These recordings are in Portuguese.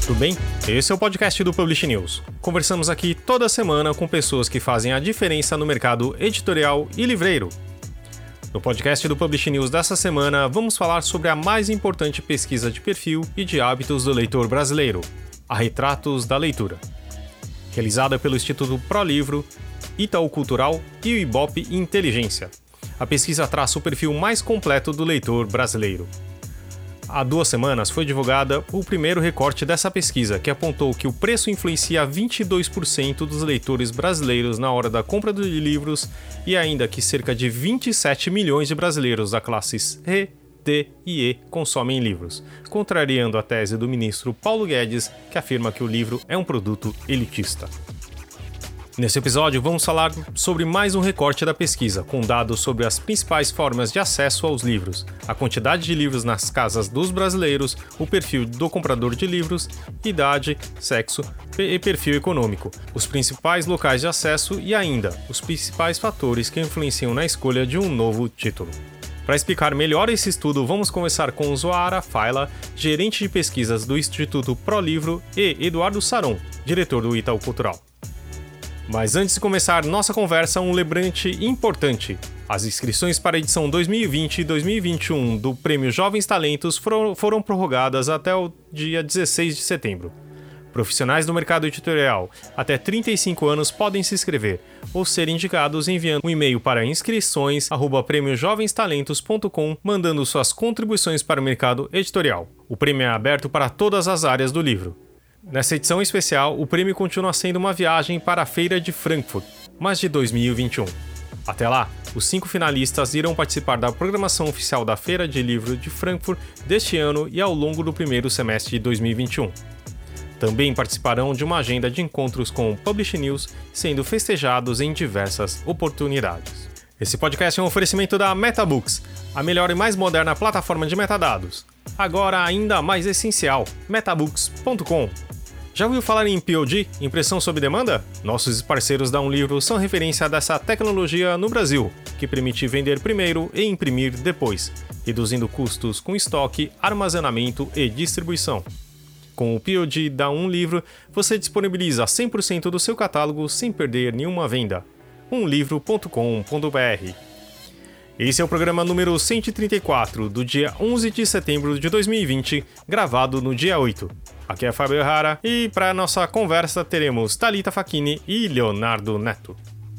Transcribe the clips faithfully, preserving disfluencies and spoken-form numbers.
tudo bem? Esse é o podcast do Publish News. Conversamos aqui toda semana com pessoas que fazem a diferença no mercado editorial e livreiro. No podcast do Publish News dessa semana, vamos falar sobre a mais importante pesquisa de perfil e de hábitos do leitor brasileiro, a Retratos da Leitura. Realizada pelo Instituto ProLivro, Itaú Cultural e o Ibope Inteligência. A pesquisa traça o perfil mais completo do leitor brasileiro. Há duas semanas foi divulgada o primeiro recorte dessa pesquisa, que apontou que o preço influencia vinte e dois por cento dos leitores brasileiros na hora da compra de livros e ainda que cerca de vinte e sete milhões de brasileiros da classes E, D e E consomem livros, contrariando a tese do ministro Paulo Guedes, que afirma que o livro é um produto elitista. Nesse episódio, vamos falar sobre mais um recorte da pesquisa, com dados sobre as principais formas de acesso aos livros, a quantidade de livros nas casas dos brasileiros, o perfil do comprador de livros, idade, sexo e perfil econômico, os principais locais de acesso e ainda os principais fatores que influenciam na escolha de um novo título. Para explicar melhor esse estudo, vamos conversar com Zoara Faila, gerente de pesquisas do Instituto ProLivro, e Eduardo Saron, diretor do Itaú Cultural. Mas antes de começar nossa conversa, um lembrete importante. As inscrições para a edição dois mil e vinte e dois mil e vinte e um do Prêmio Jovens Talentos foram, foram prorrogadas até o dia dezesseis de setembro. Profissionais do mercado editorial até trinta e cinco anos podem se inscrever ou ser indicados enviando um e-mail para inscrições arroba prêmio jovens talentos ponto com, mandando suas contribuições para o mercado editorial. O prêmio é aberto para todas as áreas do livro. Nessa edição especial, o prêmio continua sendo uma viagem para a Feira de Frankfurt, mas de dois mil e vinte e um. Até lá, os cinco finalistas irão participar da programação oficial da Feira de Livro de Frankfurt deste ano e ao longo do primeiro semestre de dois mil e vinte e um. Também participarão de uma agenda de encontros com o Publish News, sendo festejados em diversas oportunidades. Esse podcast é um oferecimento da MetaBooks, a melhor e mais moderna plataforma de metadados. Agora ainda mais essencial, metabooks ponto com. Já ouviu falar em P O D, impressão sob demanda? Nossos parceiros da Um Livro são referência dessa tecnologia no Brasil, que permite vender primeiro e imprimir depois, reduzindo custos com estoque, armazenamento e distribuição. Com o P O D da Um Livro, você disponibiliza cem por cento do seu catálogo sem perder nenhuma venda. um livro ponto com ponto b r. Esse é o programa número cento e trinta e quatro, do dia onze de setembro de dois mil e vinte, gravado no dia oito. Aqui é Fábio Rara e para nossa conversa teremos Thalita Facchini e Leonardo Neto.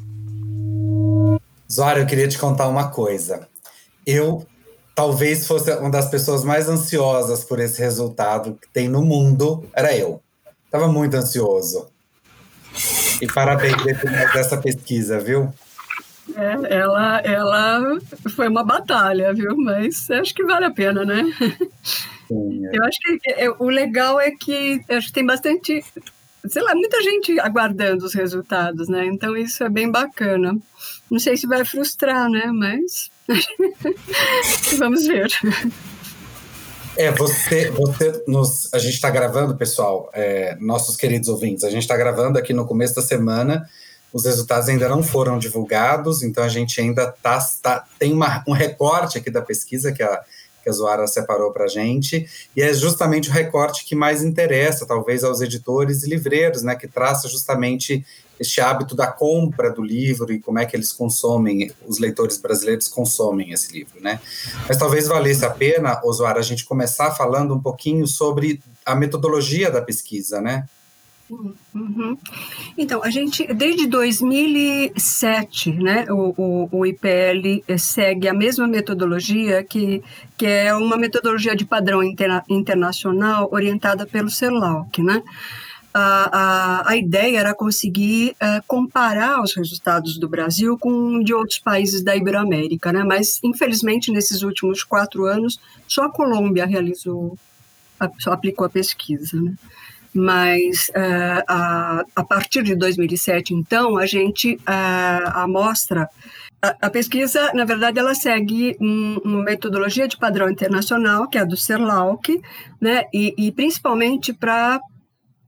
Zoara, eu queria te contar uma coisa. Eu talvez fosse uma das pessoas mais ansiosas por esse resultado que tem no mundo, era eu. Estava muito ansioso. E parabéns dessa pesquisa, viu? É, ela, ela foi uma batalha, viu? Mas acho que vale a pena, né? Sim, é. Eu acho que é, o legal é que acho que tem bastante, sei lá, muita gente aguardando os resultados, né? Então isso é bem bacana. Não sei se vai frustrar, né? Mas vamos ver. É, você, você nos, a gente está gravando, pessoal, é, nossos queridos ouvintes, a gente está gravando aqui no começo da semana. Os resultados ainda não foram divulgados, então a gente ainda tá, tá, tem uma, um recorte aqui da pesquisa que a, que a Zoara separou para a gente, e é justamente o recorte que mais interessa, talvez, aos editores e livreiros, né, que traça justamente este hábito da compra do livro e como é que eles consomem, os leitores brasileiros consomem esse livro, né? Mas talvez valesse a pena, Zoara, a gente começar falando um pouquinho sobre a metodologia da pesquisa, né? Uhum. Então, a gente, desde dois mil e sete, né, o, o, o I P L segue a mesma metodologia, que, que é uma metodologia de padrão interna, internacional orientada pelo CERLAUC, né? A, a, a ideia era conseguir uh, comparar os resultados do Brasil com de outros países da Iberoamérica, né? Mas, infelizmente, nesses últimos quatro anos, só a Colômbia realizou, a, só aplicou a pesquisa, né? Mas uh, a, a partir de dois mil e sete, então, a gente, uh, a amostra, a, a pesquisa, na verdade, ela segue um, uma metodologia de padrão internacional, que é a do CERLAUC, né, e, e principalmente para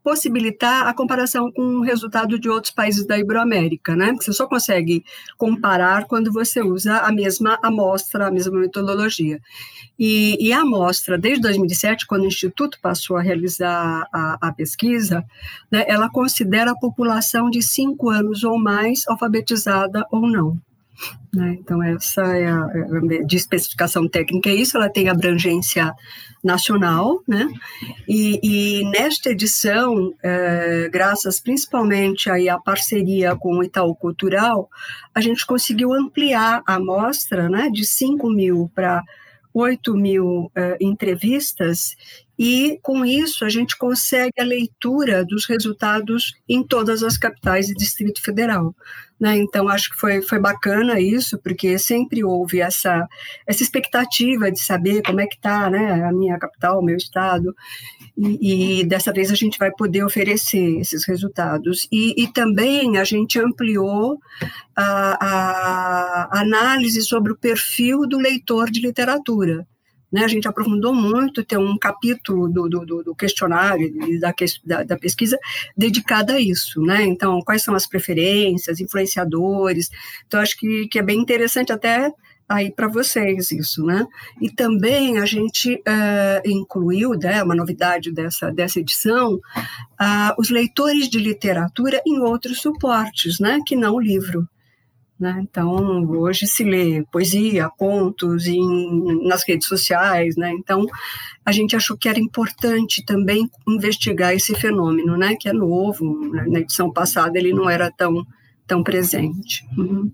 possibilitar a comparação com o resultado de outros países da Iberoamérica, né? Você só consegue comparar quando você usa a mesma amostra, a mesma metodologia. E, e a amostra, desde dois mil e sete, quando o Instituto passou a realizar a, a pesquisa, né, ela considera a população de cinco anos ou mais alfabetizada ou não. Né? Então, essa é a, de especificação técnica, é isso, ela tem abrangência nacional, né? E, e nesta edição, é, graças principalmente aí à parceria com o Itaú Cultural, a gente conseguiu ampliar a amostra, né, de cinco mil para oito mil uh, entrevistas, e com isso a gente consegue a leitura dos resultados em todas as capitais e Distrito Federal. Né? Então, acho que foi, foi bacana isso, porque sempre houve essa, essa expectativa de saber como é que está, né, a minha capital, o meu estado, e, e dessa vez a gente vai poder oferecer esses resultados. E, e também a gente ampliou a, a análise sobre o perfil do leitor de literatura. Né, a gente aprofundou muito, tem um capítulo do, do, do questionário e da, da, da pesquisa dedicado a isso, né? Então, quais são as preferências, influenciadores, então acho que, que é bem interessante até aí para vocês isso, né? E também a gente uh, incluiu, né, uma novidade dessa, dessa edição, uh, os leitores de literatura em outros suportes, né, que não o livro. Né? Então, hoje se lê poesia, contos em, nas redes sociais, né? Então, a gente achou que era importante também investigar esse fenômeno, né? Que é novo, né? Na edição passada ele não era tão, tão presente. Uhum.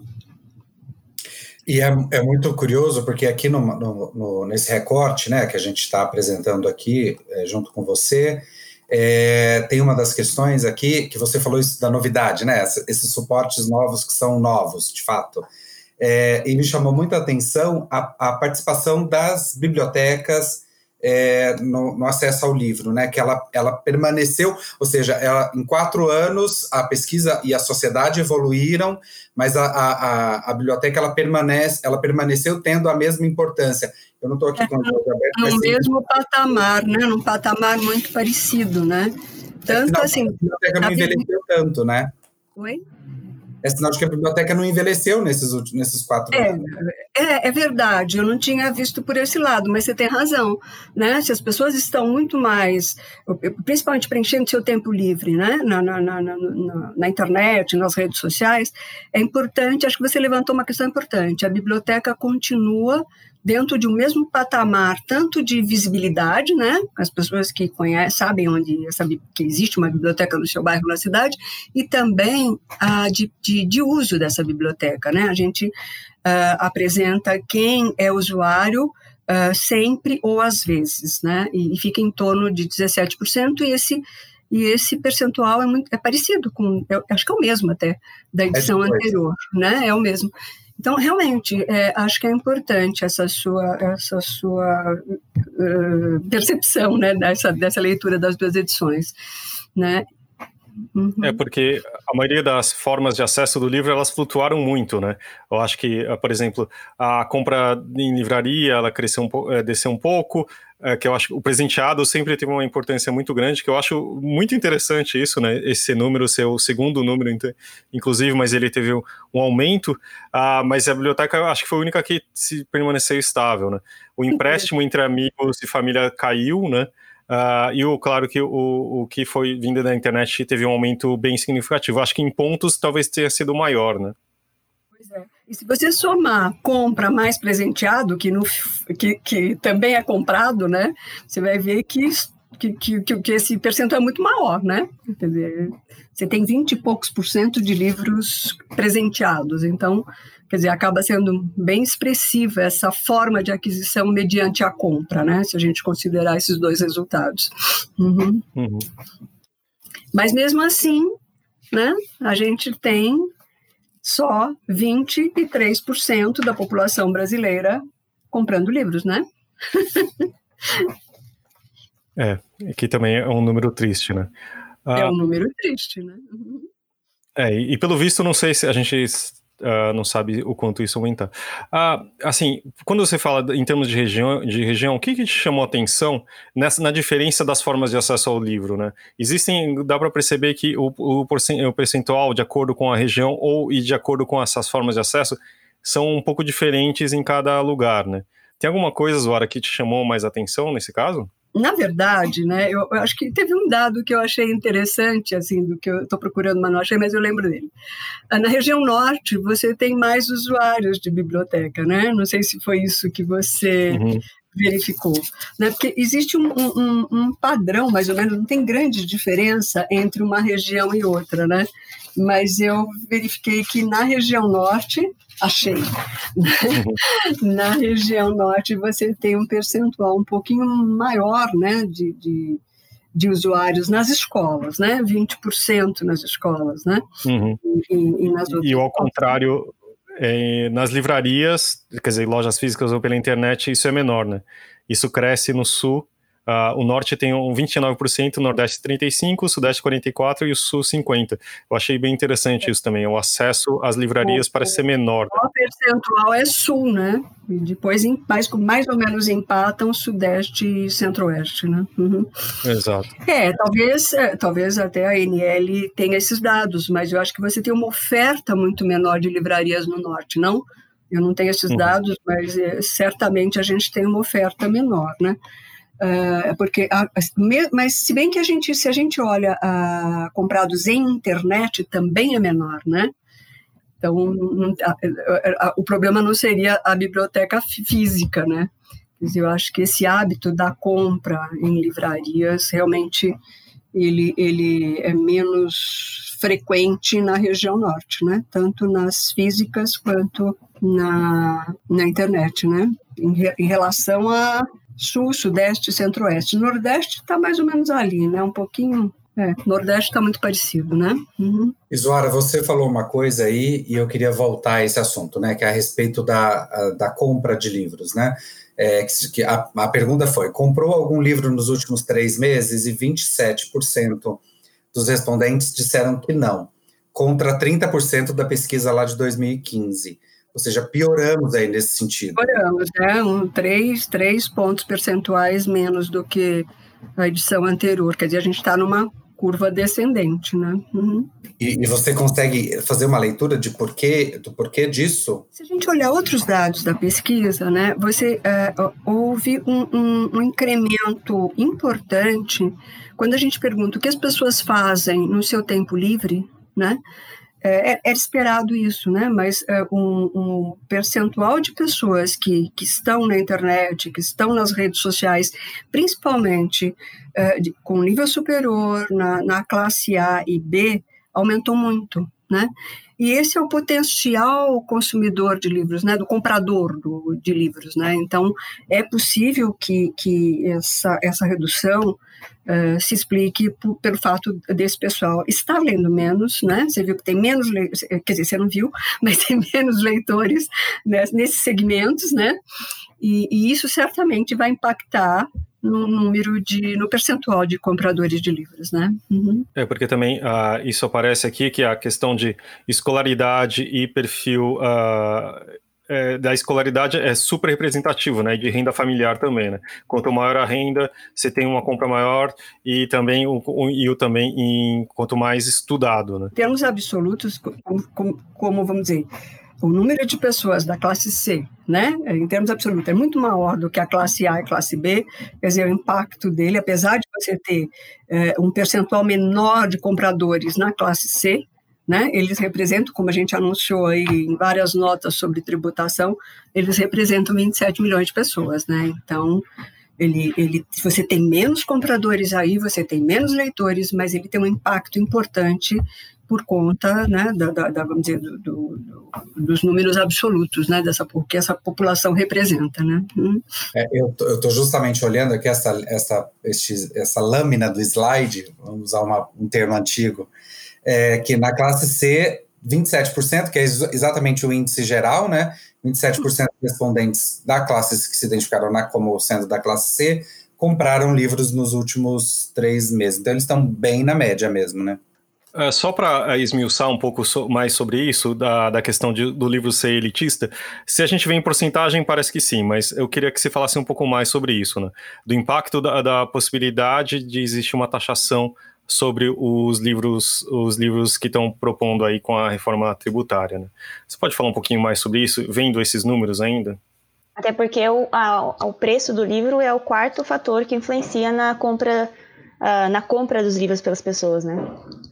E é, é muito curioso, porque aqui no, no, no, nesse recorte, né, que a gente está apresentando aqui, é, junto com você, É, tem uma das questões aqui, que você falou isso da novidade, né? Esses suportes novos que são novos, de fato. É, e me chamou muita atenção a, a participação das bibliotecas é, no, no acesso ao livro, né? Que ela, ela permaneceu, ou seja, ela, em quatro anos a pesquisa e a sociedade evoluíram, mas a, a, a biblioteca ela, permanece, ela permaneceu tendo a mesma importância. Eu não estou aqui com o jogo aberto. No mas mesmo sim, patamar, né? Num patamar muito parecido, né? Tanto é, assim. A biblioteca não envelheceu tanto, né? Oi? É sinal de que a biblioteca não envelheceu nesses, últimos, nesses quatro é, anos. É, é verdade, eu não tinha visto por esse lado, mas você tem razão, né? Se as pessoas estão muito mais, principalmente preenchendo seu tempo livre, né? Na, na, na, na, na internet, nas redes sociais, é importante, acho que você levantou uma questão importante, a biblioteca continua dentro de um mesmo patamar, tanto de visibilidade, né, as pessoas que conhecem, sabem onde essa, que existe uma biblioteca no seu bairro, na cidade, e também ah, de, de, de uso dessa biblioteca, né, a gente ah, apresenta quem é usuário ah, sempre ou às vezes, né, e, e fica em torno de dezessete por cento, e esse E esse percentual é, muito, é parecido com, eu acho que é o mesmo até, da edição é anterior, né, é o mesmo. Então, realmente, é, acho que é importante essa sua, essa sua uh, percepção, né, dessa, dessa leitura das duas edições, né? Uhum. É porque a maioria das formas de acesso do livro, elas flutuaram muito, né? Eu acho que, por exemplo, a compra em livraria, ela cresceu um pouco, desceu um pouco, é, que eu acho que o presenteado sempre teve uma importância muito grande, que eu acho muito interessante isso, né? Esse número ser o segundo número, inclusive, mas ele teve um aumento, ah, mas a biblioteca, eu acho que foi a única que se permaneceu estável, né? O empréstimo entre amigos e família caiu, né? Uh, e o, claro que o, o que foi vindo da internet teve um aumento bem significativo. Acho que em pontos talvez tenha sido maior, né? Pois é. E se você somar compra mais presenteado, que, no, que, que também é comprado, né? Você vai ver que, que, que, que esse percentual é muito maior, né? Quer dizer, você tem vinte e poucos por cento de livros presenteados. Então, quer dizer, acaba sendo bem expressiva essa forma de aquisição mediante a compra, né? Se a gente considerar esses dois resultados. Uhum. Uhum. Mas mesmo assim, né? A gente tem só vinte e três por cento da população brasileira comprando livros, né? É, que também é um número triste, né? Ah, é um número triste, né? Uhum. É, e, e pelo visto, não sei se a gente uh, não sabe o quanto isso aumentar. Uh, assim, quando você fala em termos de região, de região, o que, que te chamou a atenção nessa, na diferença das formas de acesso ao livro, né? Existem, dá para perceber que o, o, o percentual de acordo com a região ou e de acordo com essas formas de acesso são um pouco diferentes em cada lugar, né? Tem alguma coisa, Zoara, que te chamou mais atenção nesse caso? Na verdade, né, eu, eu acho que teve um dado que eu achei interessante, assim, do que eu estou procurando, mas não achei, mas eu lembro dele. Na região norte, você tem mais usuários de biblioteca, né? Não sei se foi isso que você uhum. verificou, né? Porque existe um, um, um padrão, mais ou menos, não tem grande diferença entre uma região e outra, né? Mas eu verifiquei que na região norte, achei, uhum. na região norte você tem um percentual um pouquinho maior, né, de, de, de usuários nas escolas, né, vinte por cento nas escolas, né, uhum. e, e nas outras. E ao contrário, é, nas livrarias, quer dizer, lojas físicas ou pela internet, isso é menor, né, isso cresce no sul. Uh, o norte tem um vinte e nove por cento, o nordeste trinta e cinco por cento, o sudeste quarenta e quatro por cento e o sul cinquenta por cento. Eu achei bem interessante isso também, o acesso às livrarias o, parece ser menor. O percentual é sul, né? E depois mais, mais ou menos empatam sudeste e centro-oeste, né? Uhum. Exato. É, talvez, é, talvez até a N L tenha esses dados, mas eu acho que você tem uma oferta muito menor de livrarias no norte, não? Eu não tenho esses uhum. dados, mas é, certamente a gente tem uma oferta menor, né? Uh, porque a, mas se bem que a gente, se a gente olha uh, comprados em internet, também é menor, né? Então, a, a, a, o problema não seria a biblioteca física, né? Eu acho que esse hábito da compra em livrarias, realmente, ele, ele é menos frequente na região norte, né? Tanto nas físicas quanto na, na internet, né? Em, re, em relação a sul, sudeste, centro-oeste. Nordeste está mais ou menos ali, né? Um pouquinho... É, Nordeste está muito parecido, né? Uhum. Zoara, você falou uma coisa aí e eu queria voltar a esse assunto, né? Que é a respeito da, a, da compra de livros, né? É, que, que a, a pergunta foi, comprou algum livro nos últimos três meses? E vinte e sete por cento dos respondentes disseram que não, contra trinta por cento da pesquisa lá de dois mil e quinze. Ou seja, pioramos aí nesse sentido. Pioramos, né? Um, três, três pontos percentuais menos do que a edição anterior. Quer dizer, a gente está numa curva descendente, né? Uhum. E, e você consegue fazer uma leitura de porquê, do porquê disso? Se a gente olhar outros dados da pesquisa, né, você uh, houve um, um, um incremento importante quando a gente pergunta o que as pessoas fazem no seu tempo livre, né? É, é esperado isso, né? Mas é, um, um percentual de pessoas que, que estão na internet, que estão nas redes sociais, principalmente é, de, com nível superior, na, na classe A e B, aumentou muito, né? E esse é o potencial consumidor de livros, né? Do comprador do, de livros, né? Então, é possível que, que essa, essa redução Uh, se explique por, pelo fato desse pessoal estar lendo menos, né? Você viu que tem menos, le... quer dizer, você não viu, mas tem menos leitores, né, nesses segmentos, né? E, e isso certamente vai impactar no número de, no percentual de compradores de livros, né? Uhum. É, porque também uh, isso aparece aqui, que é a questão de escolaridade e perfil... Uh... É, da escolaridade é super representativo, né, de renda familiar também, né, quanto maior a renda, você tem uma compra maior e também o, o, e o também em, quanto mais estudado, né. Em termos absolutos, como, como, como vamos dizer, o número de pessoas da classe C, né, em termos absolutos, é muito maior do que a classe A e a classe B, quer dizer, o impacto dele, apesar de você ter é, um percentual menor de compradores na classe C, né? Eles representam, como a gente anunciou aí em várias notas sobre tributação, eles representam vinte e sete milhões de pessoas, né? Então, ele, ele, você tem menos compradores aí, você tem menos leitores, mas ele tem um impacto importante por conta, né, da, da, da, vamos dizer, do, do, dos números absolutos, né, dessa, que essa população representa, né? Hum. É, eu estou justamente olhando aqui essa, essa, este, essa lâmina do slide, vamos usar uma, um termo antigo, É, que na classe C, vinte e sete por cento, que é exatamente o índice geral, né? vinte e sete por cento dos respondentes da classe que se identificaram na, como sendo da classe C, compraram livros nos últimos três meses. Então, eles estão bem na média mesmo, né? É, só para esmiuçar um pouco so, mais sobre isso, da, da questão de, do livro ser elitista, se a gente vê em porcentagem, parece que sim, mas eu queria que você falasse um pouco mais sobre isso, né? Do impacto da, da possibilidade de existir uma taxação sobre os livros, os livros que estão propondo aí com a reforma tributária, né? Você pode falar um pouquinho mais sobre isso, vendo esses números ainda? Até porque o, a, o preço do livro é o quarto fator que influencia na compra, uh, na compra dos livros pelas pessoas, né?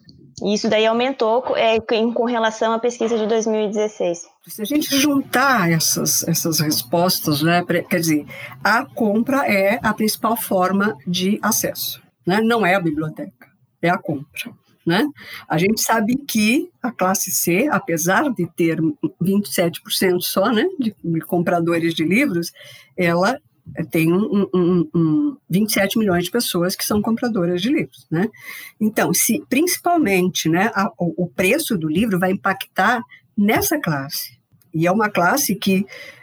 E isso daí aumentou é, em, com relação à pesquisa de dois mil e dezesseis. Se a gente juntar essas, essas respostas, né, quer dizer, a compra é a principal forma de acesso, né? Não é a biblioteca, é a compra. Né? A gente sabe que a classe C, apesar de ter vinte e sete por cento só, né, de, de compradores de livros, ela tem um, um, um vinte e sete milhões de pessoas que são compradoras de livros, né? Então, se principalmente, né, a, o preço do livro vai impactar nessa classe, e é uma classe que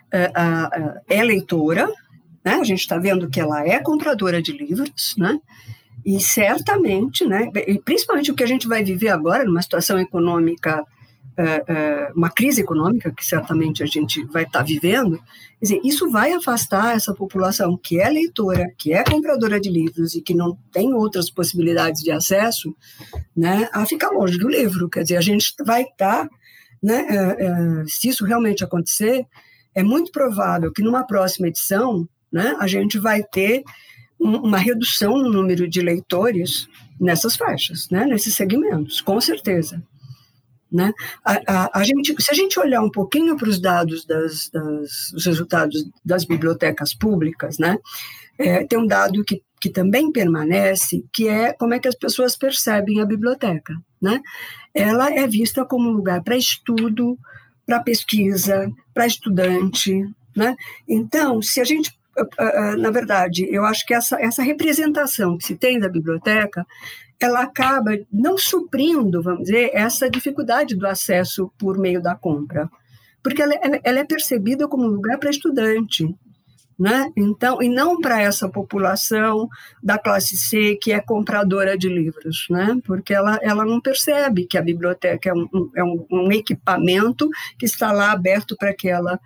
uh, uh, é leitora, né? A gente está vendo que ela é compradora de livros, né? E certamente, né, e principalmente o que a gente vai viver agora, numa situação econômica, uh, uh, uma crise econômica que certamente a gente vai estar tá vivendo, quer dizer, isso vai afastar essa população que é leitora, que é compradora de livros e que não tem outras possibilidades de acesso, né, a ficar longe do livro. Quer dizer, a gente vai estar, tá, né, uh, uh, se isso realmente acontecer, é muito provável que numa próxima edição, né, a gente vai ter uma redução no número de leitores nessas faixas, né, nesses segmentos, com certeza. Né? A, a, a gente, se a gente olhar um pouquinho para os dados, das, das, os resultados das bibliotecas públicas, né, é, tem um dado que, que também permanece, que é como é que as pessoas percebem a biblioteca. Né? Ela é vista como um lugar para estudo, para pesquisa, para estudante. Né? Então, se a gente na verdade, eu acho que essa, essa representação que se tem da biblioteca, ela acaba não suprindo, vamos dizer, essa dificuldade do acesso por meio da compra, porque ela, ela é percebida como um lugar para estudante, né? Então, e não para essa população da classe C que é compradora de livros, né? Porque ela, ela não percebe que a biblioteca é um, é um, um equipamento que está lá aberto para que ela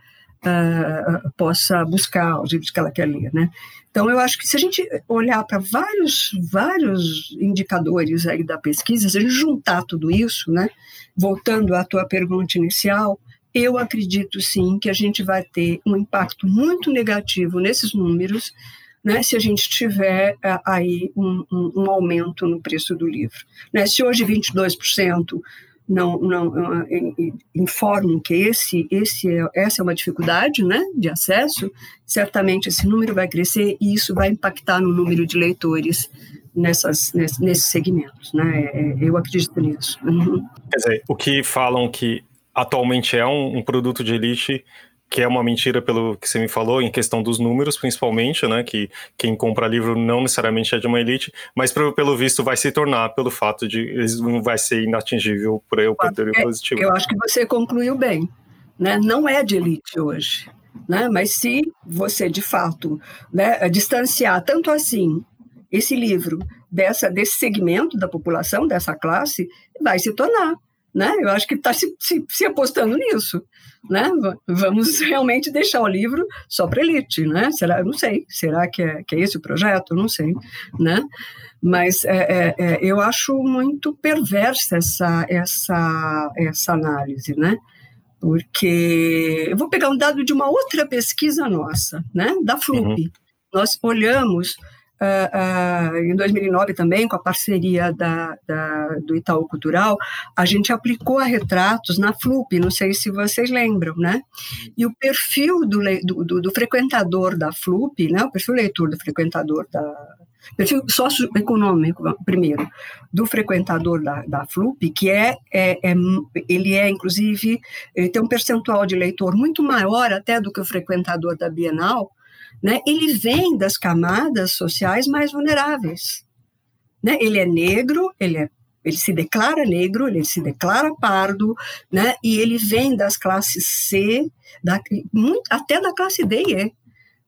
Uh, possa buscar os livros que ela quer ler, né? Então, eu acho que se a gente olhar para vários, vários indicadores aí da pesquisa, se a gente juntar tudo isso, né? Voltando à tua pergunta inicial, eu acredito sim que a gente vai ter um impacto muito negativo nesses números, né? Se a gente tiver uh, aí um, um, um aumento no preço do livro, né? Se hoje vinte e dois por cento Não, não, informam que esse, esse é, essa é uma dificuldade, né, de acesso, certamente esse número vai crescer e isso vai impactar no número de leitores nessas, nesses, nesses segmentos. Né, eu acredito nisso. Uhum. Quer dizer, o que falam que atualmente é um, um produto de elite, que é uma mentira pelo que você me falou, em questão dos números, principalmente, né, que quem compra livro não necessariamente é de uma elite, mas pelo, pelo visto vai se tornar, pelo fato de não vai ser inatingível por aí o critério é, positivo. Eu acho que você concluiu bem, né, não é de elite hoje, né, mas se você, de fato, né, distanciar tanto assim esse livro dessa, desse segmento da população, dessa classe, vai se tornar. Né? Eu acho que está se, se, se apostando nisso. Né? Vamos realmente deixar o livro só para elite. Né? Será? Eu não sei. Será que é, que é esse o projeto? Eu não sei. Né? Mas é, é, é, eu acho muito perversa essa, essa, essa análise. Né? Porque eu vou pegar um dado de uma outra pesquisa nossa, né? Da FLUP. Uhum. Nós olhamos... Uh, uh, em dois mil e nove também, com a parceria da, da, do Itaú Cultural, a gente aplicou a retratos na FLUP, não sei se vocês lembram, né? E o perfil do, do, do, do frequentador da FLUP, né? O perfil leitor do frequentador da... perfil socioeconômico, primeiro, do frequentador da, da FLUP, que é, é, é, ele é, inclusive, ele tem um percentual de leitor muito maior até do que o frequentador da Bienal, né? Ele vem das camadas sociais mais vulneráveis. Né? Ele é negro, ele, é, ele se declara negro, ele se declara pardo, né? E ele vem das classes C, da, muito, até da classe D e E.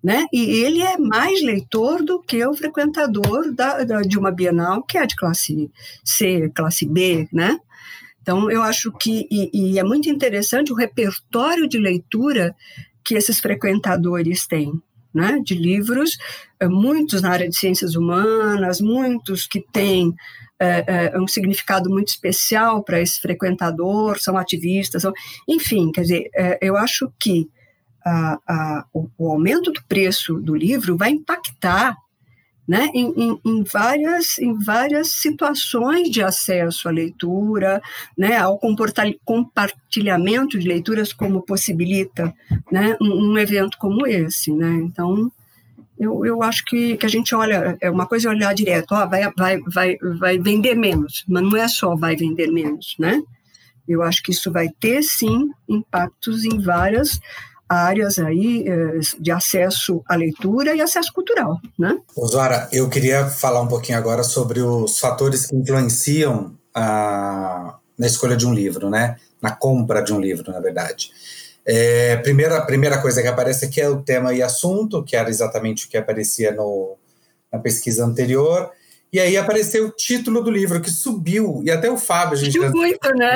né? E ele é mais leitor do que o frequentador da, da, de uma Bienal, que é de classe C, classe B, né? Então, eu acho que, e, e é muito interessante o repertório de leitura que esses frequentadores têm, né? De livros, muitos na área de ciências humanas, muitos que têm é, é, um significado muito especial para esse frequentador, são ativistas, são, enfim, quer dizer, é, eu acho que A, a, o, o aumento do preço do livro vai impactar, né, em, em, em, várias, em várias situações de acesso à leitura, né, ao compartilhamento de leituras, como possibilita, né, um, um evento como esse. Né? Então, eu, eu acho que, que a gente olha, é uma coisa olhar direto, ó, vai, vai, vai, vai vender menos, mas não é só vai vender menos, né? Eu acho que isso vai ter, sim, impactos em várias áreas aí de acesso à leitura e acesso cultural, né? Oswara, eu queria falar um pouquinho agora sobre os fatores que influenciam a, na escolha de um livro, né? Na compra de um livro, na verdade. É, primeira, a primeira coisa que aparece aqui é o tema e assunto, que era exatamente o que aparecia no, na pesquisa anterior, e aí apareceu o título do livro, que subiu, e até o Fábio... a gente Subiu muito, né?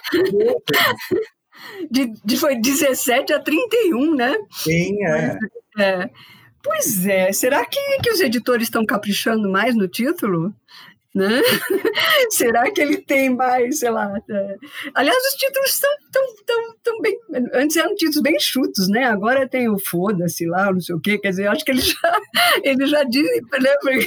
De, de, foi dezessete a trinta e um, né? Sim, é. é. Pois é, será que, que os editores estão caprichando mais no título? Né? Será que ele tem mais, sei lá... É... Aliás, os títulos são tão, tão, tão bem... Antes eram títulos bem chutos, né? Agora tem o foda-se lá, não sei o quê. Quer dizer, acho que eles já, eles já dizem, né,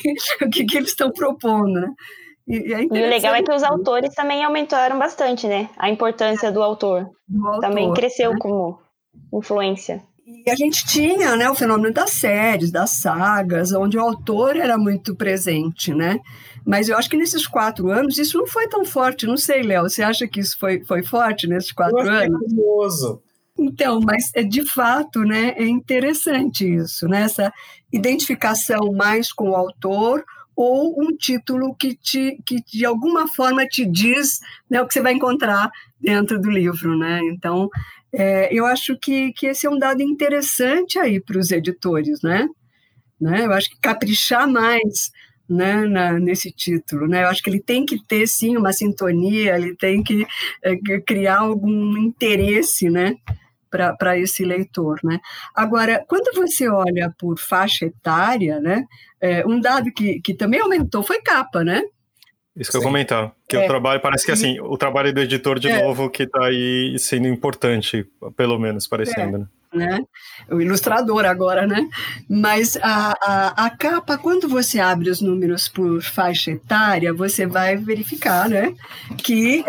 o que, que eles estão propondo, né? E, e, é e o legal é que os autores também aumentaram bastante, né? A importância do autor. Do autor também cresceu, né? Como influência. E a gente tinha, né, o fenômeno das séries, das sagas, onde o autor era muito presente, né? Mas eu acho que nesses quatro anos isso não foi tão forte. Não sei, Léo, você acha que isso foi, foi forte nesses quatro eu anos? É curioso. Então, mas de fato, né, é interessante isso, né? Essa identificação mais com o autor, ou um título que, te, que de alguma forma te diz, né, o que você vai encontrar dentro do livro, né? Então, é, eu acho que, que esse é um dado interessante aí para os editores, né? né? Eu acho que caprichar mais, né, na, nesse título, né? Eu acho que ele tem que ter, sim, uma sintonia, ele tem que é, criar algum interesse, né, para esse leitor, né? Agora, quando você olha por faixa etária, né, é, um dado que, que também aumentou foi capa, né? Isso que eu ia comentar, que é. o trabalho, parece que assim, o trabalho do editor de é. novo que está aí sendo importante, pelo menos, parecendo, é. né? Né? O ilustrador agora, né? Mas a, a, a capa, quando você abre os números por faixa etária, você vai verificar, né, que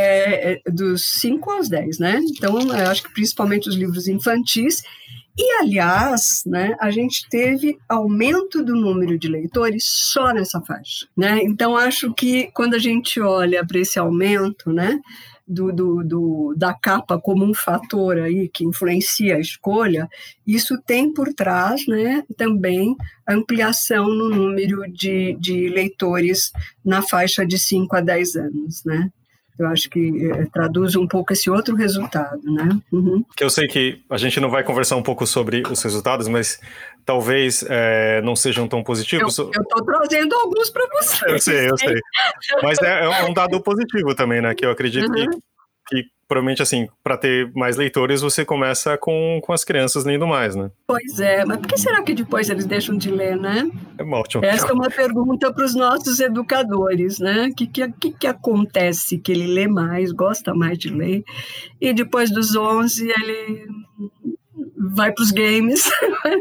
é, é dos cinco aos dez, né? Então, eu acho que principalmente os livros infantis. E, aliás, né, a gente teve aumento do número de leitores só nessa faixa, né? Então, acho que quando a gente olha para esse aumento, né, Do, do, do, da capa como um fator aí que influencia a escolha, isso tem por trás, né, também a ampliação no número de, de leitores na faixa de cinco a dez anos, né? Eu acho que é, traduz um pouco esse outro resultado, né? Uhum. Que eu sei que a gente não vai conversar um pouco sobre os resultados, mas talvez é, não sejam tão positivos. Eu estou trazendo alguns para você. Eu sei, eu sei. Mas é, é um dado positivo também, né? Que eu acredito uhum. que, que provavelmente, assim, para ter mais leitores, você começa com, com as crianças lendo mais, né? Pois é, mas por que será que depois eles deixam de ler, né? É ótimo. Essa é uma pergunta para os nossos educadores, né? O que, que, que acontece que ele lê mais, gosta mais de ler, e depois dos onze ele vai para os games,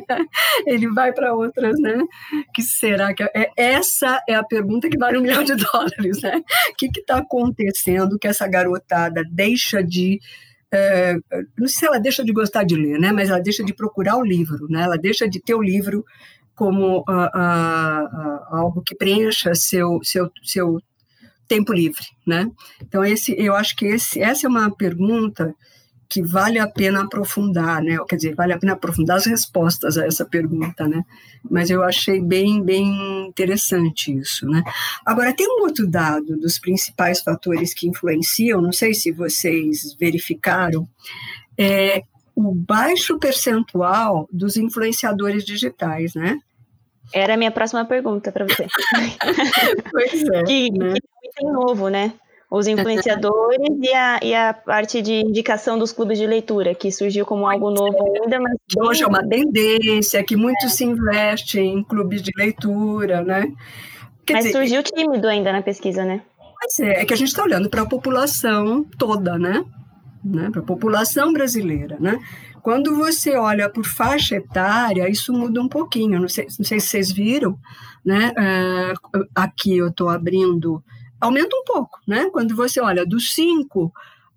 ele vai para outras, né? Que será que é? Essa é a pergunta que vale um milhão de dólares, né? O que está acontecendo que essa garotada deixa de é, não sei se ela deixa de gostar de ler, né? Mas ela deixa de procurar o livro, né? Ela deixa de ter o livro como uh, uh, uh, algo que preencha seu seu seu tempo livre, né? Então esse, eu acho que esse, essa é uma pergunta que vale a pena aprofundar, né? Quer dizer, vale a pena aprofundar as respostas a essa pergunta, né? Mas eu achei bem, bem interessante isso, né? Agora, tem um outro dado dos principais fatores que influenciam, não sei se vocês verificaram, é o baixo percentual dos influenciadores digitais, né? Era a minha próxima pergunta para você. Pois é. Que, né? que tem novo, né? Os influenciadores e, a, e a parte de indicação dos clubes de leitura, que surgiu como algo novo ainda, mas... Hoje é uma tendência que muito é. se investe em clubes de leitura, né? Quer mas dizer, surgiu tímido ainda na pesquisa, né? Mas é, é que a gente está olhando para a população toda, né? né? Para a população brasileira, né? Quando você olha por faixa etária, isso muda um pouquinho. Não sei, não sei se vocês viram, né? Uh, aqui eu estou abrindo... Aumenta um pouco, né? Quando você olha dos cinco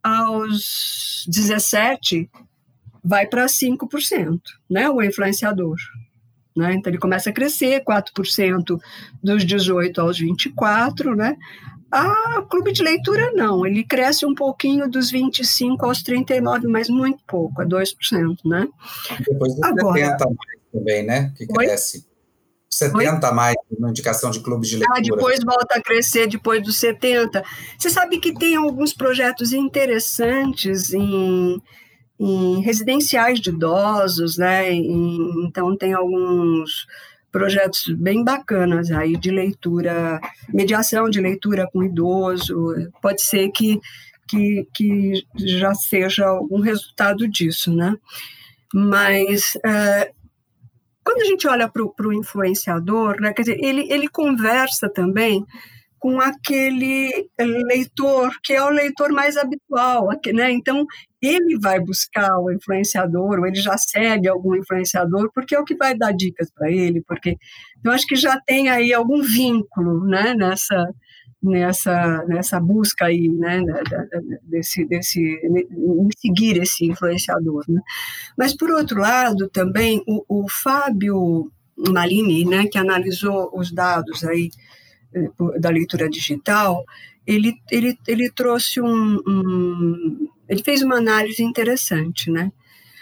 aos dezessete, vai para cinco por cento, né? O influenciador. Né? Então, ele começa a crescer, quatro por cento dos dezoito aos vinte e quatro, né? Ah, o clube de leitura não, ele cresce um pouquinho dos vinte e cinco aos trinta e nove, mas muito pouco, é dois por cento, né? Depois dos Agora, setenta mais também, né? Que cresce. Oi? setenta Oi? Mais na indicação de clube de leitura. Ah, depois volta a crescer depois dos setenta. Você sabe que tem alguns projetos interessantes em, em residenciais de idosos, né? Em, então tem alguns projetos bem bacanas aí de leitura, mediação de leitura com idoso. Pode ser que, que, que já seja algum resultado disso, né? Mas... Uh, quando a gente olha para o influenciador, né, quer dizer, ele, ele conversa também com aquele leitor que é o leitor mais habitual, né? Então, ele vai buscar o influenciador, ou ele já segue algum influenciador, porque é o que vai dar dicas para ele, porque eu acho que já tem aí algum vínculo, né, nessa, nessa, nessa busca aí, né, desse, desse, em seguir esse influenciador, né? Mas, por outro lado, também, o, o Fábio Malini, né, que analisou os dados aí da leitura digital, ele, ele, ele trouxe um, um... ele fez uma análise interessante, né?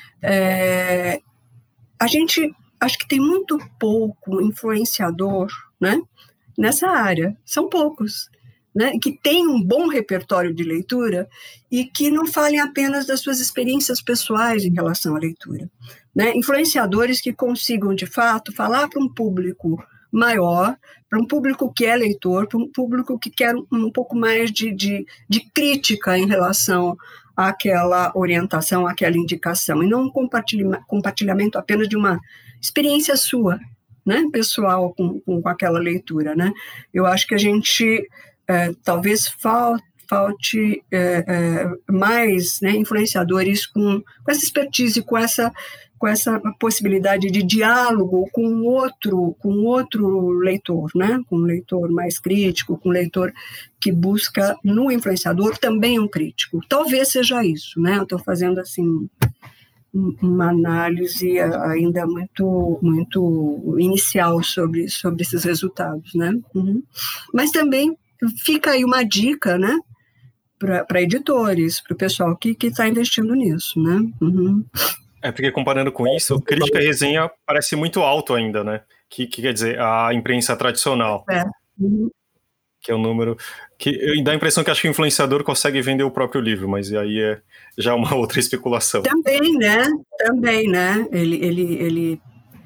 É, a gente, acho que tem muito pouco influenciador, né, nessa área, são poucos, né, que tem um bom repertório de leitura e que não falem apenas das suas experiências pessoais em relação à leitura, né? Influenciadores que consigam, de fato, falar para um público maior, para um público que é leitor, para um público que quer um, um pouco mais de, de, de crítica em relação àquela orientação, àquela indicação, e não um compartilha, compartilhamento apenas de uma experiência sua, né, pessoal com, com aquela leitura, né? Eu acho que a gente... É, talvez falte, falte é, é, mais, né, influenciadores com, com essa expertise, com essa, com essa possibilidade de diálogo com outro, com outro leitor, né, com um leitor mais crítico, com um leitor que busca no influenciador também um crítico. Talvez seja isso, né? Eu estou fazendo assim uma análise ainda muito, muito inicial sobre, sobre esses resultados, né? Uhum. Mas também fica aí uma dica, né, para editores, para o pessoal que está investindo nisso, né? Uhum. É, porque comparando com isso, crítica e resenha parece muito alto ainda, né? Que, que quer dizer, a imprensa tradicional. É. Uhum. Que é um número... que dá a impressão que acho que o influenciador consegue vender o próprio livro, mas aí é já uma outra especulação. Também, né? Também, né? Ele... ele, ele...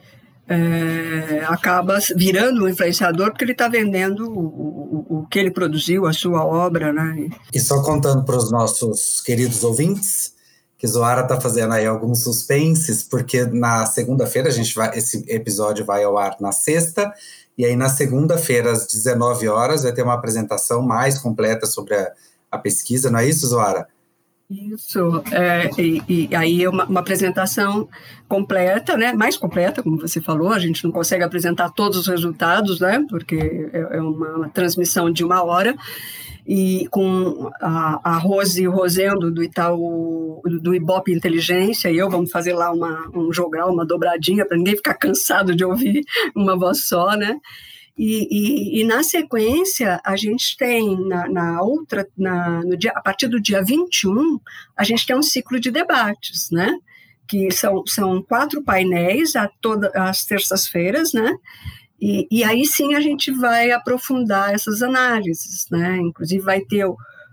É, acaba virando um influenciador porque ele está vendendo o, o, o que ele produziu, a sua obra, né? E só contando para os nossos queridos ouvintes que Zoara está fazendo aí alguns suspenses, porque na segunda-feira a gente vai, esse episódio vai ao ar na sexta, e aí na segunda-feira às dezenove horas vai ter uma apresentação mais completa sobre a, a pesquisa, não é isso, Zoara? Isso, é, e, e aí é uma, uma apresentação completa, né, mais completa, como você falou, a gente não consegue apresentar todos os resultados, né, porque é, é uma, uma transmissão de uma hora, e com a, a Rose Rosendo do Itaú, do Ibope Inteligência, e eu vamos fazer lá uma, um jogral, uma dobradinha, para ninguém ficar cansado de ouvir uma voz só, né. E, e, e na sequência, a gente tem, na, na outra, na, no dia, a partir do dia vinte e um, a gente tem um ciclo de debates, né? Que são, são quatro painéis a todas as terças-feiras, né? E, e aí sim a gente vai aprofundar essas análises, né? Inclusive vai ter o,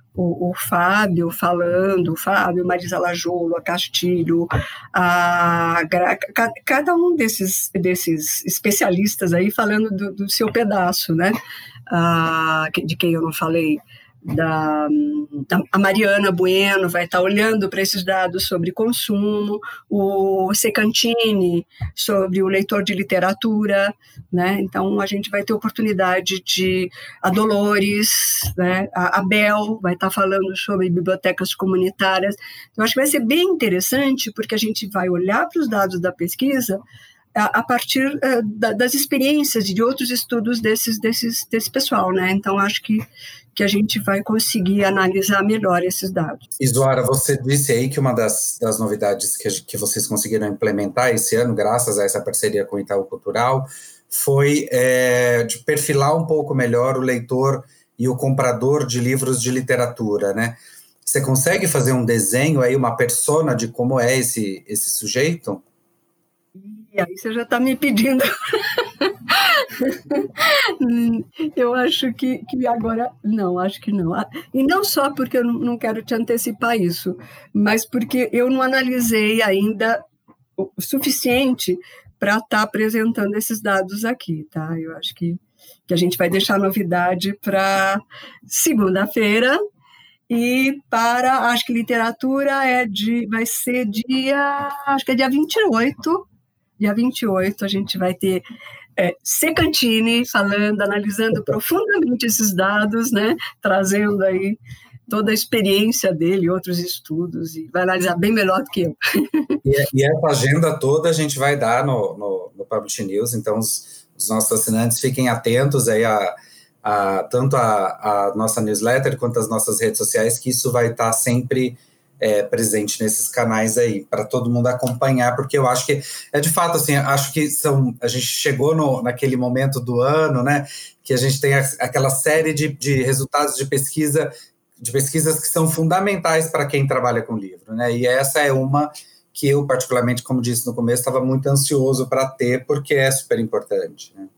o, o Fábio falando, o Fábio, Marisa Lajolo, a Castilho, a, a, cada um desses, desses especialistas aí falando do, do seu pedaço, né? A, de quem eu não falei, da, da a Mariana Bueno vai estar olhando para esses dados sobre consumo, o Secantini sobre o leitor de literatura, né? Então a gente vai ter oportunidade de a Dolores, né? a, a Bel vai estar falando sobre bibliotecas comunitárias. Eu acho que vai ser bem interessante porque a gente vai olhar para os dados da pesquisa a partir uh, da, das experiências e de outros estudos desses, desses, desse pessoal, né? Então, acho que, que a gente vai conseguir analisar melhor esses dados. Isoara, você disse aí que uma das, das novidades que, que vocês conseguiram implementar esse ano, graças a essa parceria com o Itaú Cultural, foi é, de perfilar um pouco melhor o leitor e o comprador de livros de literatura, né? Você consegue fazer um desenho aí, uma persona de como é esse, esse sujeito? E aí você já está me pedindo. Eu acho que, que agora... Não, acho que não. E não só porque eu não quero te antecipar isso, mas porque eu não analisei ainda o suficiente para estar tá apresentando esses dados aqui, tá? Eu acho que, que a gente vai deixar novidade para segunda-feira. E para, acho que literatura é de, vai ser dia, acho que é dia vinte e oito. Dia vinte e oito a gente vai ter é, Secantini falando, analisando profundamente esses dados, né, trazendo aí toda a experiência dele, outros estudos, e vai analisar bem melhor do que eu. E, e essa agenda toda a gente vai dar no, no, no Publish News, então os, os nossos assinantes fiquem atentos aí a, a tanto a, a nossa newsletter quanto as nossas redes sociais, que isso vai estar sempre... É, presente nesses canais aí, para todo mundo acompanhar, porque eu acho que, é de fato, assim, acho que são, a gente chegou no, naquele momento do ano, né, que a gente tem a, aquela série de, de resultados de pesquisa, de pesquisas que são fundamentais para quem trabalha com livro, né, e essa é uma que eu, particularmente, como disse no começo, estava muito ansioso para ter, porque é super importante, né.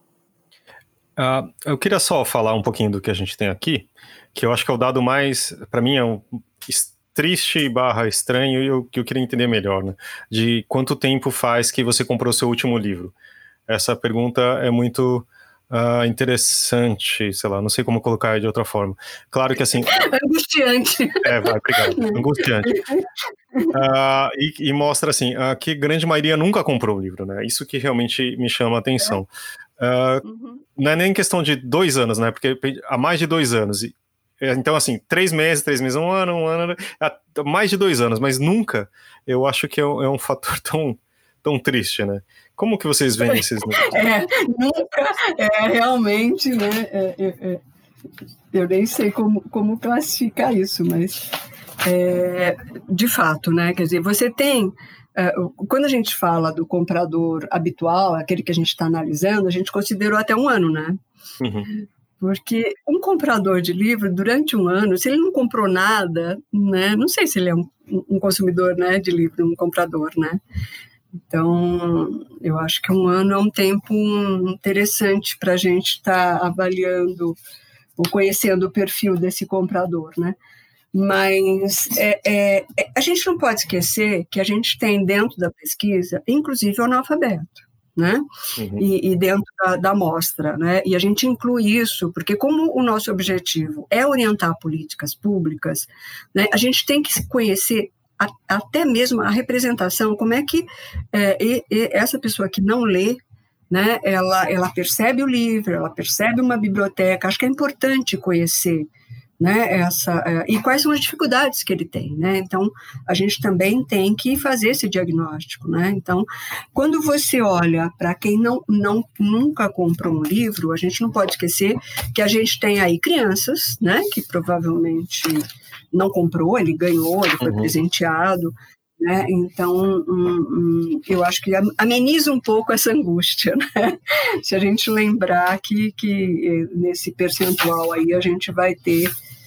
Uh, eu queria só falar um pouquinho do que a gente tem aqui, que eu acho que é o dado mais, para mim, é um triste barra estranho, e eu, que eu queria entender melhor, né? De quanto tempo faz que você comprou seu último livro? Essa pergunta é muito uh, interessante, sei lá, não sei como colocar de outra forma. Claro que assim... Angustiante. É, vai, obrigado. Angustiante. Uh, e, e mostra assim, uh, que grande maioria nunca comprou o livro, né? Isso que realmente me chama a atenção. Uh, uhum. Não é nem questão de dois anos, né? Porque há mais de dois anos... E, então, assim, três meses, três meses, um ano, um ano, mais de dois anos, mas nunca, eu acho que é um, é um fator tão, tão triste, né? Como que vocês veem esses números? É, nunca, é, realmente, né, é, é, é, eu nem sei como, como classificar isso, mas, é, de fato, né, quer dizer, você tem, é, quando a gente fala do comprador habitual, aquele que a gente está analisando, a gente considerou até um ano, né? Uhum. Porque um comprador de livro, durante um ano, se ele não comprou nada, né, não sei se ele é um, um consumidor, né, de livro, um comprador, né? Então, eu acho que um ano é um tempo interessante para a gente estar tá avaliando ou conhecendo o perfil desse comprador, né? Mas é, é, a gente não pode esquecer que a gente tem dentro da pesquisa, inclusive, o analfabeto. Né? Uhum. E, e dentro da, da amostra, né? E a gente inclui isso, porque como o nosso objetivo é orientar políticas públicas, né? A gente tem que conhecer a, até mesmo a representação, como é que é, e, e essa pessoa que não lê, né? ela, ela percebe o livro, ela percebe uma biblioteca, acho que é importante conhecer, né, essa, e quais são as dificuldades que ele tem, né? Então, a gente também tem que fazer esse diagnóstico, né? Então, quando você olha para quem não, não, nunca comprou um livro, a gente não pode esquecer que a gente tem aí crianças, né, que provavelmente não comprou, ele ganhou, ele foi uhum. presenteado, né? Então, hum, hum, eu acho que ameniza um pouco essa angústia, né? Se a gente lembrar que, que nesse percentual aí a gente vai ter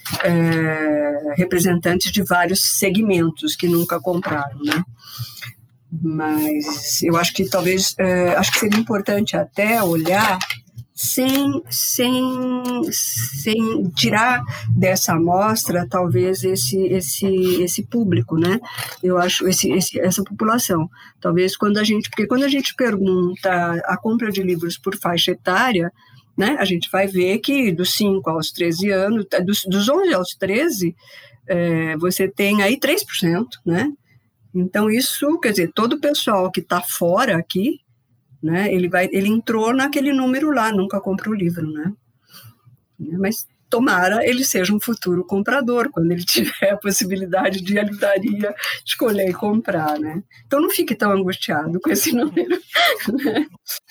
é, representantes de vários segmentos que nunca compraram, né? Mas eu acho que talvez, é, acho que seria importante até olhar sem, sem, sem tirar dessa amostra, talvez, esse, esse, esse público, né? Eu acho, esse, esse, essa população. Talvez quando a gente... Porque quando a gente pergunta a compra de livros por faixa etária, né, a gente vai ver que dos cinco aos treze anos, dos, dos onze aos treze, é, você tem aí três por cento, né? Então, isso, quer dizer, todo o pessoal que está fora aqui, né, ele, vai, ele entrou naquele número lá, nunca comprou o livro, né? Mas tomara ele seja um futuro comprador, quando ele tiver a possibilidade de ir à livraria, escolher e comprar, né? Então não fique tão angustiado com esse número. Né?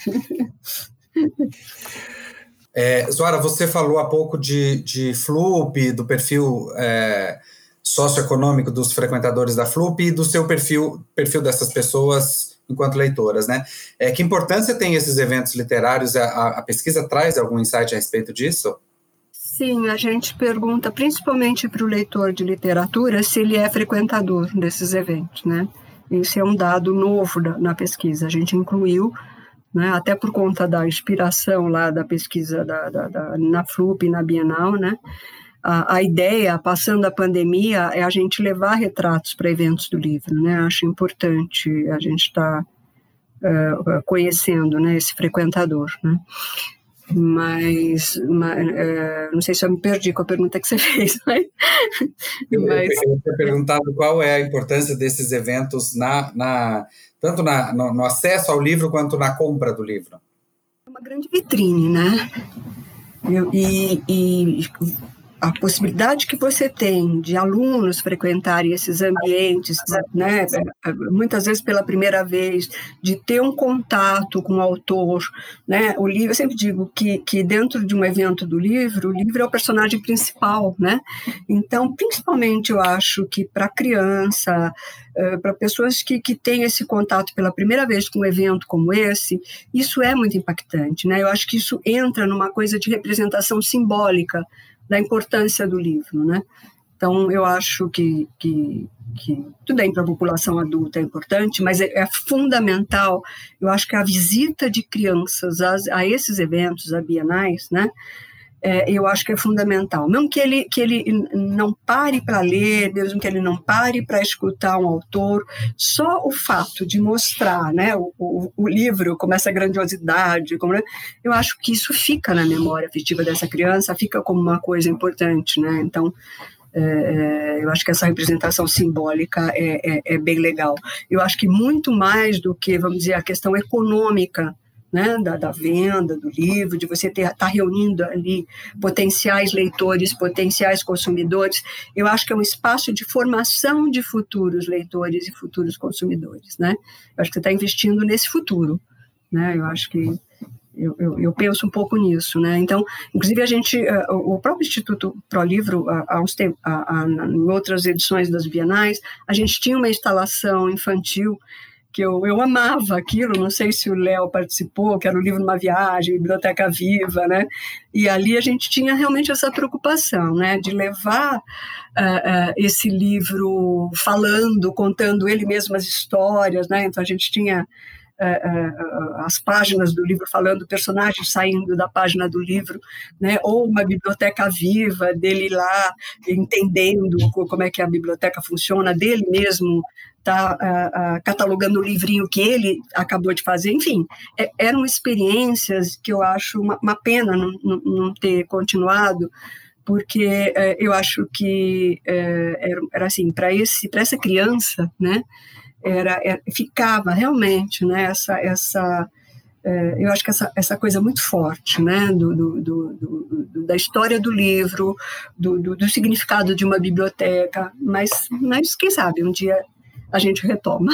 É, Zoara, você falou há pouco de, de F L U P, do perfil é, socioeconômico dos frequentadores da F L U P e do seu perfil, perfil dessas pessoas enquanto leitoras, né? É, que importância tem esses eventos literários? A, a pesquisa traz algum insight a respeito disso? Sim, a gente pergunta principalmente para o leitor de literatura se ele é frequentador desses eventos, né? Esse é um dado novo da, na pesquisa, a gente incluiu, né, até por conta da inspiração lá da pesquisa da, da, da, na F L U P e na Bienal, né? A, a ideia, passando a pandemia, é a gente levar retratos para eventos do livro, né? Acho importante a gente estar tá, uh, conhecendo, né, esse frequentador, né? Mas, mas uh, não sei se eu me perdi com a pergunta que você fez, mas... mas... Eu tinha perguntado qual é a importância desses eventos, na, na, tanto na, no, no acesso ao livro quanto na compra do livro. É uma grande vitrine, né? Eu, e... e a possibilidade que você tem de alunos frequentarem esses ambientes, né, muitas vezes pela primeira vez, de ter um contato com o autor, né, o livro, eu sempre digo que, que dentro de um evento do livro, o livro é o personagem principal, né, então, principalmente eu acho que para criança, para pessoas que, que têm esse contato pela primeira vez com um evento como esse, isso é muito impactante, né, eu acho que isso entra numa coisa de representação simbólica da importância do livro, né? Então, eu acho que, que, que tudo bem para a população adulta é importante, mas é, é fundamental, eu acho que a visita de crianças a, a esses eventos, a bienais, né? É, eu acho que é fundamental. Mesmo que ele, que ele não pare para ler, mesmo que ele não pare para escutar um autor, só o fato de mostrar, né, o, o, o livro com essa grandiosidade, como, né, eu acho que isso fica na memória afetiva dessa criança, fica como uma coisa importante, né? Então, é, eu acho que essa representação simbólica é, é, é bem legal. Eu acho que muito mais do que, vamos dizer, a questão econômica, né, da, da venda do livro, de você estar tá reunindo ali potenciais leitores, potenciais consumidores, eu acho que é um espaço de formação de futuros leitores e futuros consumidores, né? Eu acho que você está investindo nesse futuro, né? Eu acho que eu, eu, eu penso um pouco nisso, né? Então, inclusive a gente, uh, o próprio Instituto ProLivro, uh, há uns tempos, uh, uh, em outras edições das Bienais, a gente tinha uma instalação infantil que eu, eu amava aquilo, não sei se o Léo participou, que era o livro Uma Viagem, Biblioteca Viva, né? E ali a gente tinha realmente essa preocupação, né, de levar uh, uh, esse livro falando, contando ele mesmo as histórias, né? Então a gente tinha uh, uh, as páginas do livro falando, personagens saindo da página do livro, né? Ou uma biblioteca viva, dele lá entendendo como é que a biblioteca funciona, dele mesmo está uh, uh, catalogando o livrinho que ele acabou de fazer, enfim, é, eram experiências que eu acho uma, uma pena não, não, não ter continuado, porque uh, eu acho que uh, era, era assim, para esse, para essa criança, né, era, era, ficava realmente, né, essa, essa uh, eu acho que essa, essa coisa muito forte, né, do, do, do, do, da história do livro, do, do, do significado de uma biblioteca, mas, mas quem sabe, um dia a gente retoma.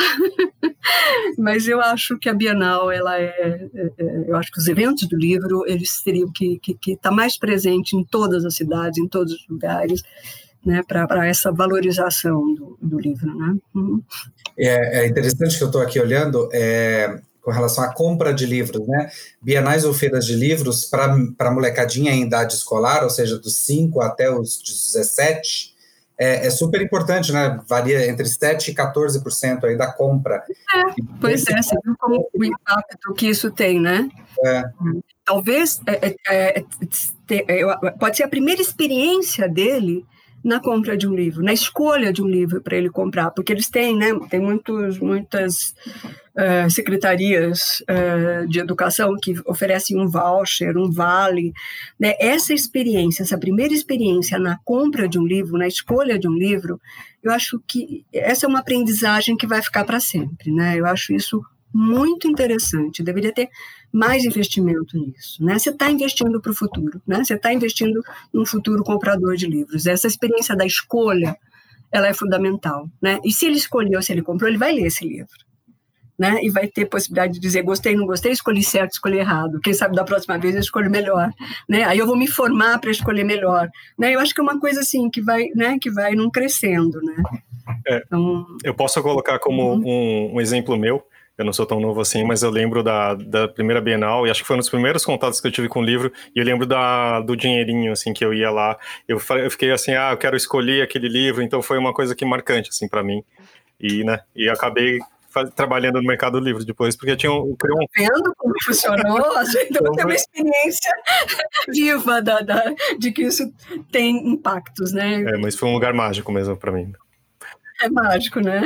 Mas eu acho que a Bienal, ela é, é, eu acho que os eventos do livro, eles teriam que estar que, que tá mais presente em todas as cidades, em todos os lugares, né, para essa valorização do, do livro, né? Uhum. É, é interessante que eu estou aqui olhando, é, com relação à compra de livros, né? Bienais ou feiras de livros para a molecadinha em idade escolar, ou seja, dos cinco até os dezessete, é, é super importante, né? Varia entre sete e quatorze por cento aí da compra. É, pois é, você viu como o impacto que isso tem, né? É. Talvez, é, é, é, pode ser a primeira experiência dele na compra de um livro, na escolha de um livro para ele comprar, porque eles têm, né, tem muitos, muitas uh, secretarias uh, de educação que oferecem um voucher, um vale, né? Essa experiência, essa primeira experiência na compra de um livro, na escolha de um livro, eu acho que essa é uma aprendizagem que vai ficar para sempre, né? Eu acho isso muito interessante, deveria ter mais investimento nisso, né? Você está investindo para o futuro, né? Você está investindo num futuro comprador de livros. Essa experiência da escolha, ela é fundamental, né? E se ele escolheu, se ele comprou, ele vai ler esse livro, né? E vai ter possibilidade de dizer gostei, não gostei, escolhi certo, escolhi errado. Quem sabe da próxima vez eu escolho melhor, né? Aí eu vou me formar para escolher melhor, né? Eu acho que é uma coisa assim que vai, né? Que vai num crescendo, né? É, então, eu posso colocar como uhum. um, um exemplo meu. Eu não sou tão novo assim, mas eu lembro da, da primeira Bienal, e acho que foi um dos primeiros contatos que eu tive com o livro, e eu lembro da, do dinheirinho, assim, que eu ia lá. Eu, eu fiquei assim, ah, eu quero escolher aquele livro, então foi uma coisa que marcante, assim, para mim. E, né, e acabei faz, trabalhando no mercado do livro depois, porque eu tinha um... Tá vendo como funcionou? A gente então, tem uma experiência viva da, da, de que isso tem impactos, né? É, mas foi um lugar mágico mesmo para mim. É mágico, né?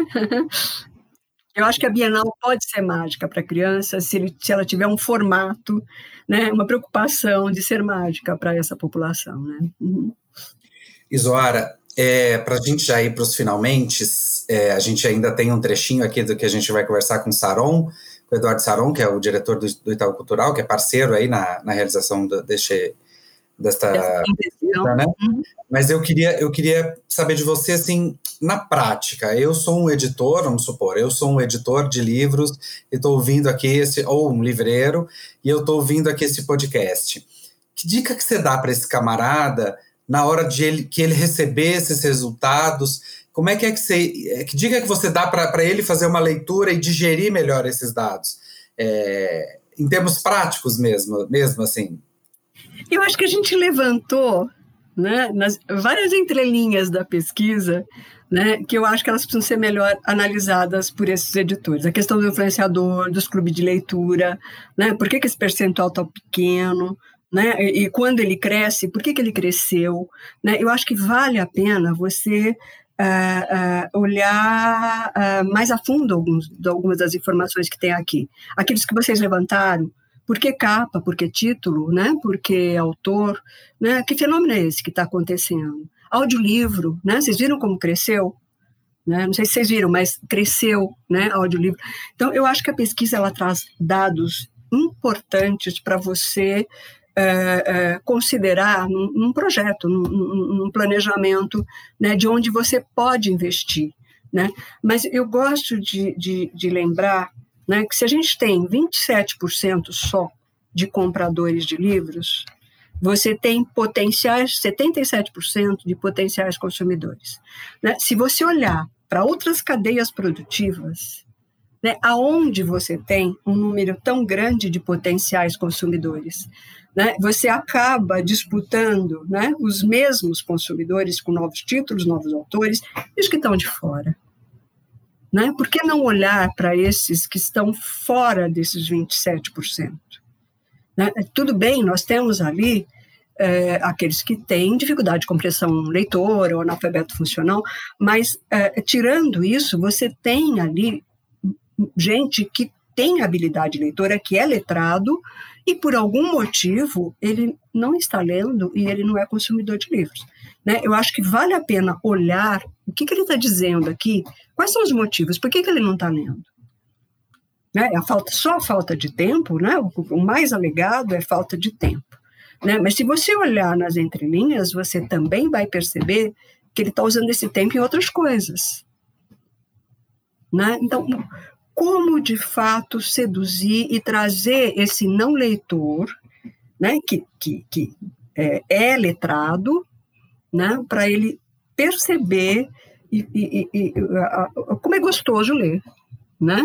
Eu acho que a Bienal pode ser mágica para a criança se, ele, se ela tiver um formato, né, uma preocupação de ser mágica para essa população, né? Uhum. Isoara, é, para a gente já ir para os finalmente, é, a gente ainda tem um trechinho aqui do que a gente vai conversar com o Saron, com o Eduardo Saron, que é o diretor do, do Itaú Cultural, que é parceiro aí na, na realização do, deste, desta... Né? Uhum. Mas eu queria, eu queria saber de você, assim, na prática. Eu sou um editor, vamos supor, eu sou um editor de livros e estou ouvindo aqui esse, ou um livreiro, e eu estou ouvindo aqui esse podcast. Que dica que você dá para esse camarada na hora de ele, que ele receber esses resultados? Como é que é que você... Que dica que você dá para ele fazer uma leitura e digerir melhor esses dados? É, em termos práticos mesmo, mesmo assim. Eu acho que a gente levantou, né, nas várias entrelinhas da pesquisa, né, que eu acho que elas precisam ser melhor analisadas por esses editores. A questão do influenciador, dos clubes de leitura, né, por que, que esse percentual está pequeno, né, e, e quando ele cresce, por que, que ele cresceu, né? Eu acho que vale a pena você uh, uh, olhar uh, mais a fundo alguns, algumas das informações que tem aqui. Aqueles que vocês levantaram. Por que capa? Por que título? Né? Por que autor? Né? Que fenômeno é esse que está acontecendo? Audiolivro, né? Vocês viram como cresceu? Né? Não sei se vocês viram, mas cresceu, né? Audiolivro. Então, eu acho que a pesquisa ela traz dados importantes para você é, é, considerar num, num projeto, num, num planejamento, né? De onde você pode investir. Né? Mas eu gosto de, de, de lembrar, né, que se a gente tem vinte e sete por cento só de compradores de livros, você tem potenciais, setenta e sete por cento de potenciais consumidores. Né? Se você olhar para outras cadeias produtivas, né, aonde você tem um número tão grande de potenciais consumidores, né, você acaba disputando, né, os mesmos consumidores com novos títulos, novos autores, e os que estão de fora. Né? Por que não olhar para esses que estão fora desses vinte e sete por cento? Né? Tudo bem, nós temos ali é, aqueles que têm dificuldade de compreensão leitora ou analfabeto funcional, mas é, tirando isso, você tem ali gente que tem habilidade leitora, que é letrado, e por algum motivo ele não está lendo e ele não é consumidor de livros. Né? Eu acho que vale a pena olhar o que, que ele está dizendo aqui, quais são os motivos, por que, que ele não está lendo. Né? A falta, só a falta de tempo, né? o, o mais alegado é falta de tempo. Né? Mas se você olhar nas entrelinhas, você também vai perceber que ele está usando esse tempo em outras coisas. Né? Então, como de fato seduzir e trazer esse não leitor, né? que, que, que é, é letrado, né? Para ele perceber e, e, e, a, a, como é gostoso ler. Né?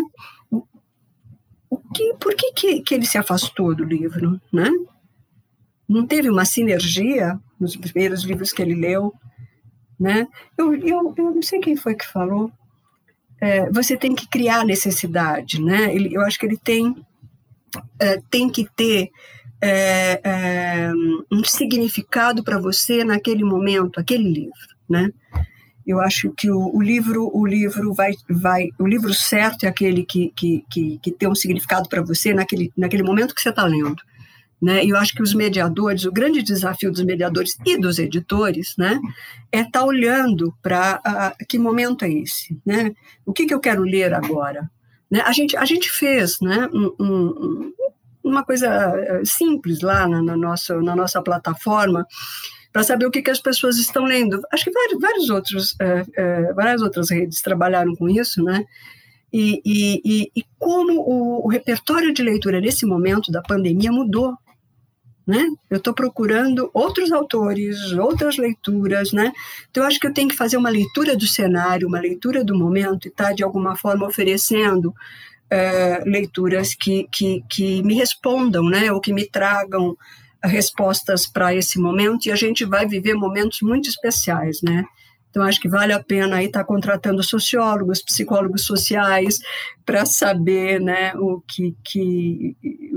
O que, por que, que, que ele se afastou do livro? Né? Não teve uma sinergia nos primeiros livros que ele leu? né? Eu, eu, eu não sei quem foi que falou. É, você tem que criar necessidade, né? Ele, eu acho que ele tem, é, tem que ter é, é, um significado para você naquele momento, aquele livro, né? Eu acho que o, o livro, o livro vai, vai, o livro certo é aquele que, que, que, que tem um significado para você naquele, naquele momento que você está lendo. Né? E eu acho que os mediadores, o grande desafio dos mediadores e dos editores, né, é estar tá olhando para uh, que momento é esse, né? O que, que eu quero ler agora? Né? A, gente, a gente fez, né, um, um, uma coisa simples lá na, na, nossa, na nossa plataforma para saber o que, que as pessoas estão lendo. Acho que vários, vários outros, uh, uh, várias outras redes trabalharam com isso, né? E, e, e, e como o, o repertório de leitura nesse momento da pandemia mudou. Né? Eu estou procurando outros autores, outras leituras, né? Então eu acho que eu tenho que fazer uma leitura do cenário, uma leitura do momento e estar tá, de alguma forma oferecendo é, leituras que, que, que me respondam, né? Ou que me tragam respostas para esse momento, e a gente vai viver momentos muito especiais, né? Então acho que vale a pena aí estar tá contratando sociólogos, psicólogos sociais para saber, né, o que, que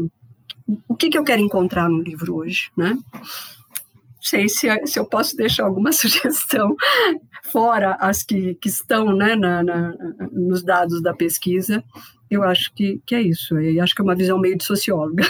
o que, que eu quero encontrar no livro hoje, né? Não sei se, se eu posso deixar alguma sugestão, fora as que, que estão, né, na, na, nos dados da pesquisa. Eu acho que, que é isso. Eu acho que é uma visão meio de socióloga.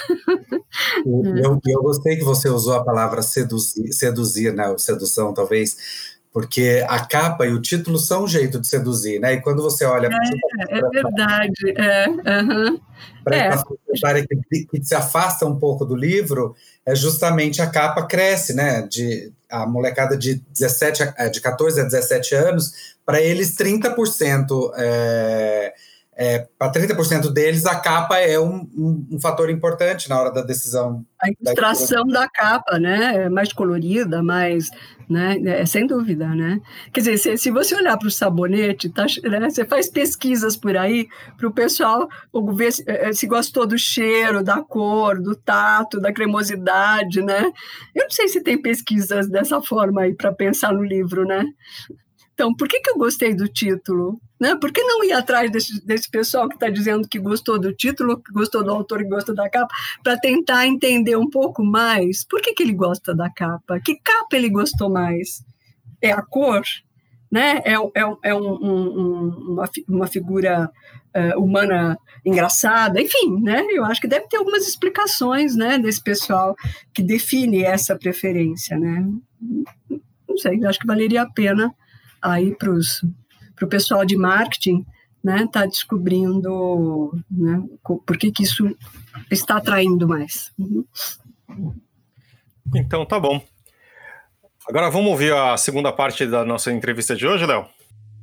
Eu, eu gostei que você usou a palavra seduzir, seduzir, né? Ou sedução, talvez, porque a capa e o título são um jeito de seduzir, né? E quando você olha... É, é verdade, é. Uhum. Para é. a que, que se afasta um pouco do livro, é justamente a capa cresce, né? De, a molecada de, dezessete, de catorze a dezessete anos, para eles trinta por cento... É, É, para trinta por cento deles, a capa é um, um, um fator importante na hora da decisão. A ilustração da, da capa, né? É mais colorida, mais, né? É, sem dúvida, né? Quer dizer, se, se você olhar para o sabonete, tá, né? Você faz pesquisas por aí para o pessoal ver se, se gostou do cheiro, da cor, do tato, da cremosidade, né? Eu não sei se tem pesquisas dessa forma aí para pensar no livro, né? Então, por que, que eu gostei do título? Né? Por que não ir atrás desse, desse pessoal que está dizendo que gostou do título, que gostou do autor, que gostou da capa, para tentar entender um pouco mais por que, que ele gosta da capa? Que capa ele gostou mais? É a cor? Né? É, é, é um, um, uma, uma figura uh, humana engraçada? Enfim, né? Eu acho que deve ter algumas explicações, né, desse pessoal que define essa preferência. Né? Não sei, acho que valeria a pena aí para o pessoal de marketing, né, tá descobrindo, né, por que que isso está atraindo mais. Uhum. Então, tá bom. Agora vamos ouvir a segunda parte da nossa entrevista de hoje, Léo?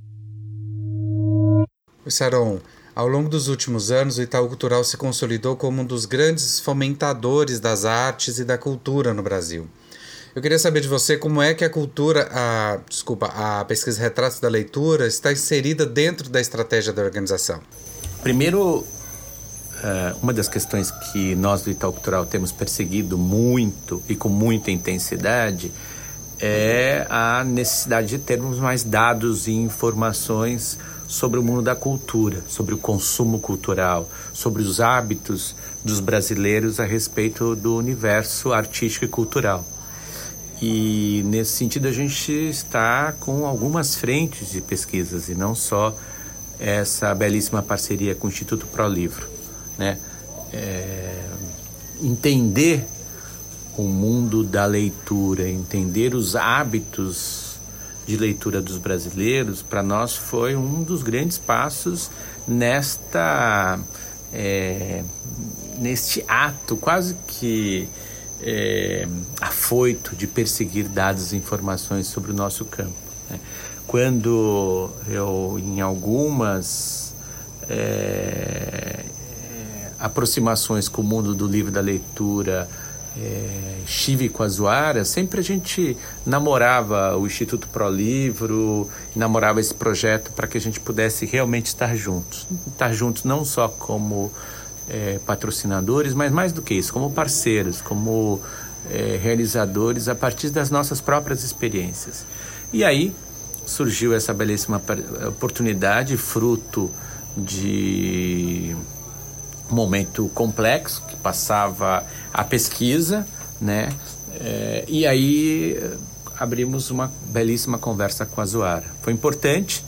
Oi, Saron. Ao longo dos últimos anos, o Itaú Cultural se consolidou como um dos grandes fomentadores das artes e da cultura no Brasil. Eu queria saber de você como é que a cultura, a, desculpa, a pesquisa Retratos da Leitura está inserida dentro da estratégia da organização. Primeiro, uma das questões que nós do Itaú Cultural temos perseguido muito e com muita intensidade é a necessidade de termos mais dados e informações sobre o mundo da cultura, sobre o consumo cultural, sobre os hábitos dos brasileiros a respeito do universo artístico e cultural. E, nesse sentido, a gente está com algumas frentes de pesquisas e não só essa belíssima parceria com o Instituto ProLivro, né? É, entender o mundo da leitura, entender os hábitos de leitura dos brasileiros, para nós foi um dos grandes passos nesta, é, neste ato quase que É, afoito de perseguir dados e informações sobre o nosso campo, né? Quando eu, em algumas é, aproximações com o mundo do livro da leitura, é, estive com a Zuara, sempre a gente namorava o Instituto ProLivro, namorava esse projeto para que a gente pudesse realmente estar juntos. Estar juntos não só como É, patrocinadores, mas mais do que isso, como parceiros, como é, realizadores a partir das nossas próprias experiências. E aí surgiu essa belíssima oportunidade, fruto de um momento complexo que passava a pesquisa, né? É, e aí abrimos uma belíssima conversa com a Zuara. Foi importante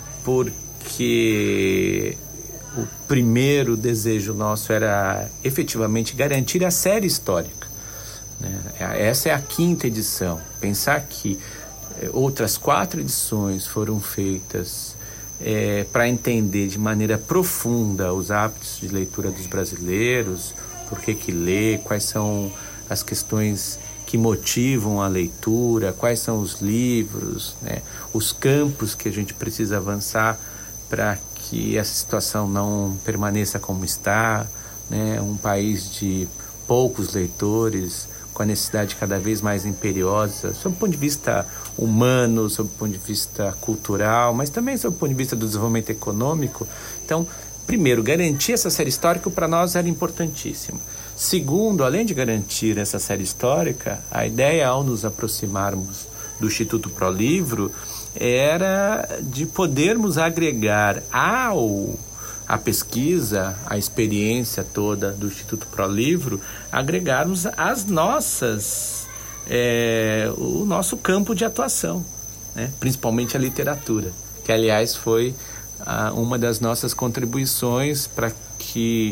porque o primeiro desejo nosso era efetivamente garantir a série histórica, né? Essa é a quinta edição. Pensar que outras quatro edições foram feitas é, para entender de maneira profunda os hábitos de leitura dos brasileiros, por que que lê, quais são as questões que motivam a leitura, quais são os livros, né, os campos que a gente precisa avançar para que essa situação não permaneça como está, né, um país de poucos leitores, com a necessidade cada vez mais imperiosa, sob o ponto de vista humano, sob o ponto de vista cultural, mas também sob o ponto de vista do desenvolvimento econômico. Então, primeiro, garantir essa série histórica para nós era importantíssimo. Segundo, além de garantir essa série histórica, a ideia ao nos aproximarmos do Instituto ProLivro era de podermos agregar ao a pesquisa, a experiência toda do Instituto ProLivro, agregarmos as nossas, é, o nosso campo de atuação, né? Principalmente a literatura, que aliás foi ah, uma das nossas contribuições para que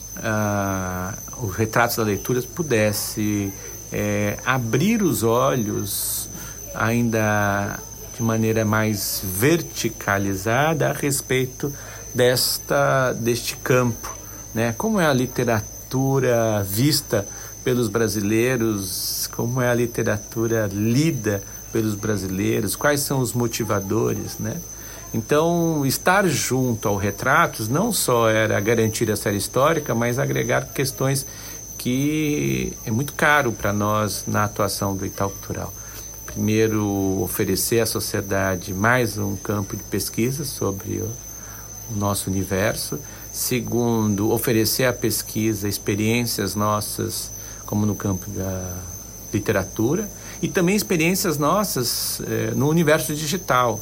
ah, o Retratos da Leitura pudesse é, abrir os olhos ainda de maneira mais verticalizada a respeito desta, deste campo, né? Como é a literatura vista pelos brasileiros, como é a literatura lida pelos brasileiros, quais são os motivadores, né? Então, estar junto ao Retratos não só era garantir a série histórica, mas agregar questões que é muito caro para nós na atuação do Itaú Cultural. Primeiro, oferecer à sociedade mais um campo de pesquisa sobre o o nosso universo. Segundo, oferecer à pesquisa experiências nossas, como no campo da literatura, e também experiências nossas eh, no universo digital.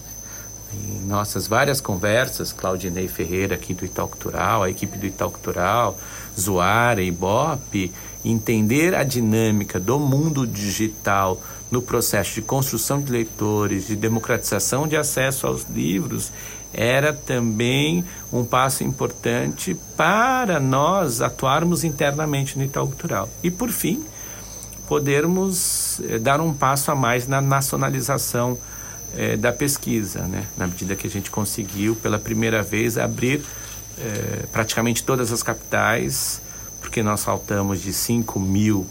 Em nossas várias conversas, Claudinei Ferreira aqui do Itaú Cultural, a equipe do Itaú Cultural, Zuara, Ibope, entender a dinâmica do mundo digital no processo de construção de leitores, de democratização de acesso aos livros, era também um passo importante para nós atuarmos internamente no Itaú Cultural. E, por fim, podermos eh, dar um passo a mais na nacionalização eh, da pesquisa, né? Na medida que a gente conseguiu, pela primeira vez, abrir eh, praticamente todas as capitais, porque nós faltamos de cinco mil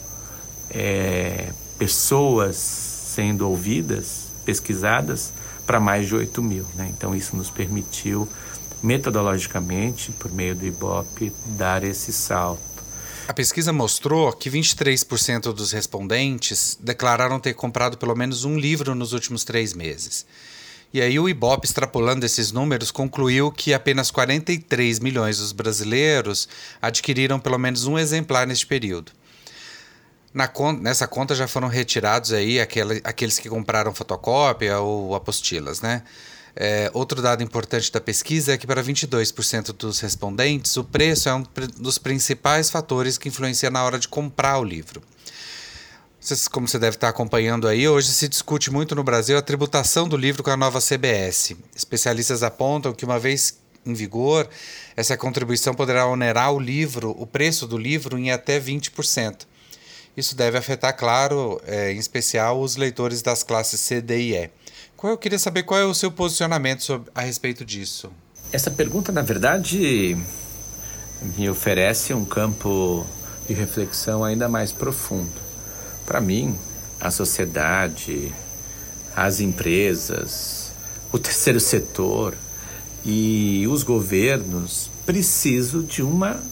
eh, pessoas sendo ouvidas, pesquisadas, para mais de oito mil, né? Então isso nos permitiu metodologicamente, por meio do Ibope, dar esse salto. A pesquisa mostrou que vinte e três por cento dos respondentes declararam ter comprado pelo menos um livro nos últimos três meses. E aí o Ibope, extrapolando esses números, concluiu que apenas quarenta e três milhões dos brasileiros adquiriram pelo menos um exemplar neste período. Na conta, nessa conta já foram retirados aí aquele, aqueles que compraram fotocópia ou apostilas, né? É, outro dado importante da pesquisa é que para vinte e dois por cento dos respondentes o preço é um dos principais fatores que influencia na hora de comprar o livro. Vocês, como você deve estar acompanhando aí, hoje se discute muito no Brasil a tributação do livro com a nova C B S. Especialistas apontam que, uma vez em vigor, essa contribuição poderá onerar o livro, o preço do livro em até vinte por cento. Isso deve afetar, claro, é, em especial os leitores das classes C, D e E. Eu queria saber qual é o seu posicionamento sobre, a respeito disso. Essa pergunta, na verdade, me oferece um campo de reflexão ainda mais profundo. Para mim, a sociedade, as empresas, o terceiro setor e os governos precisam de uma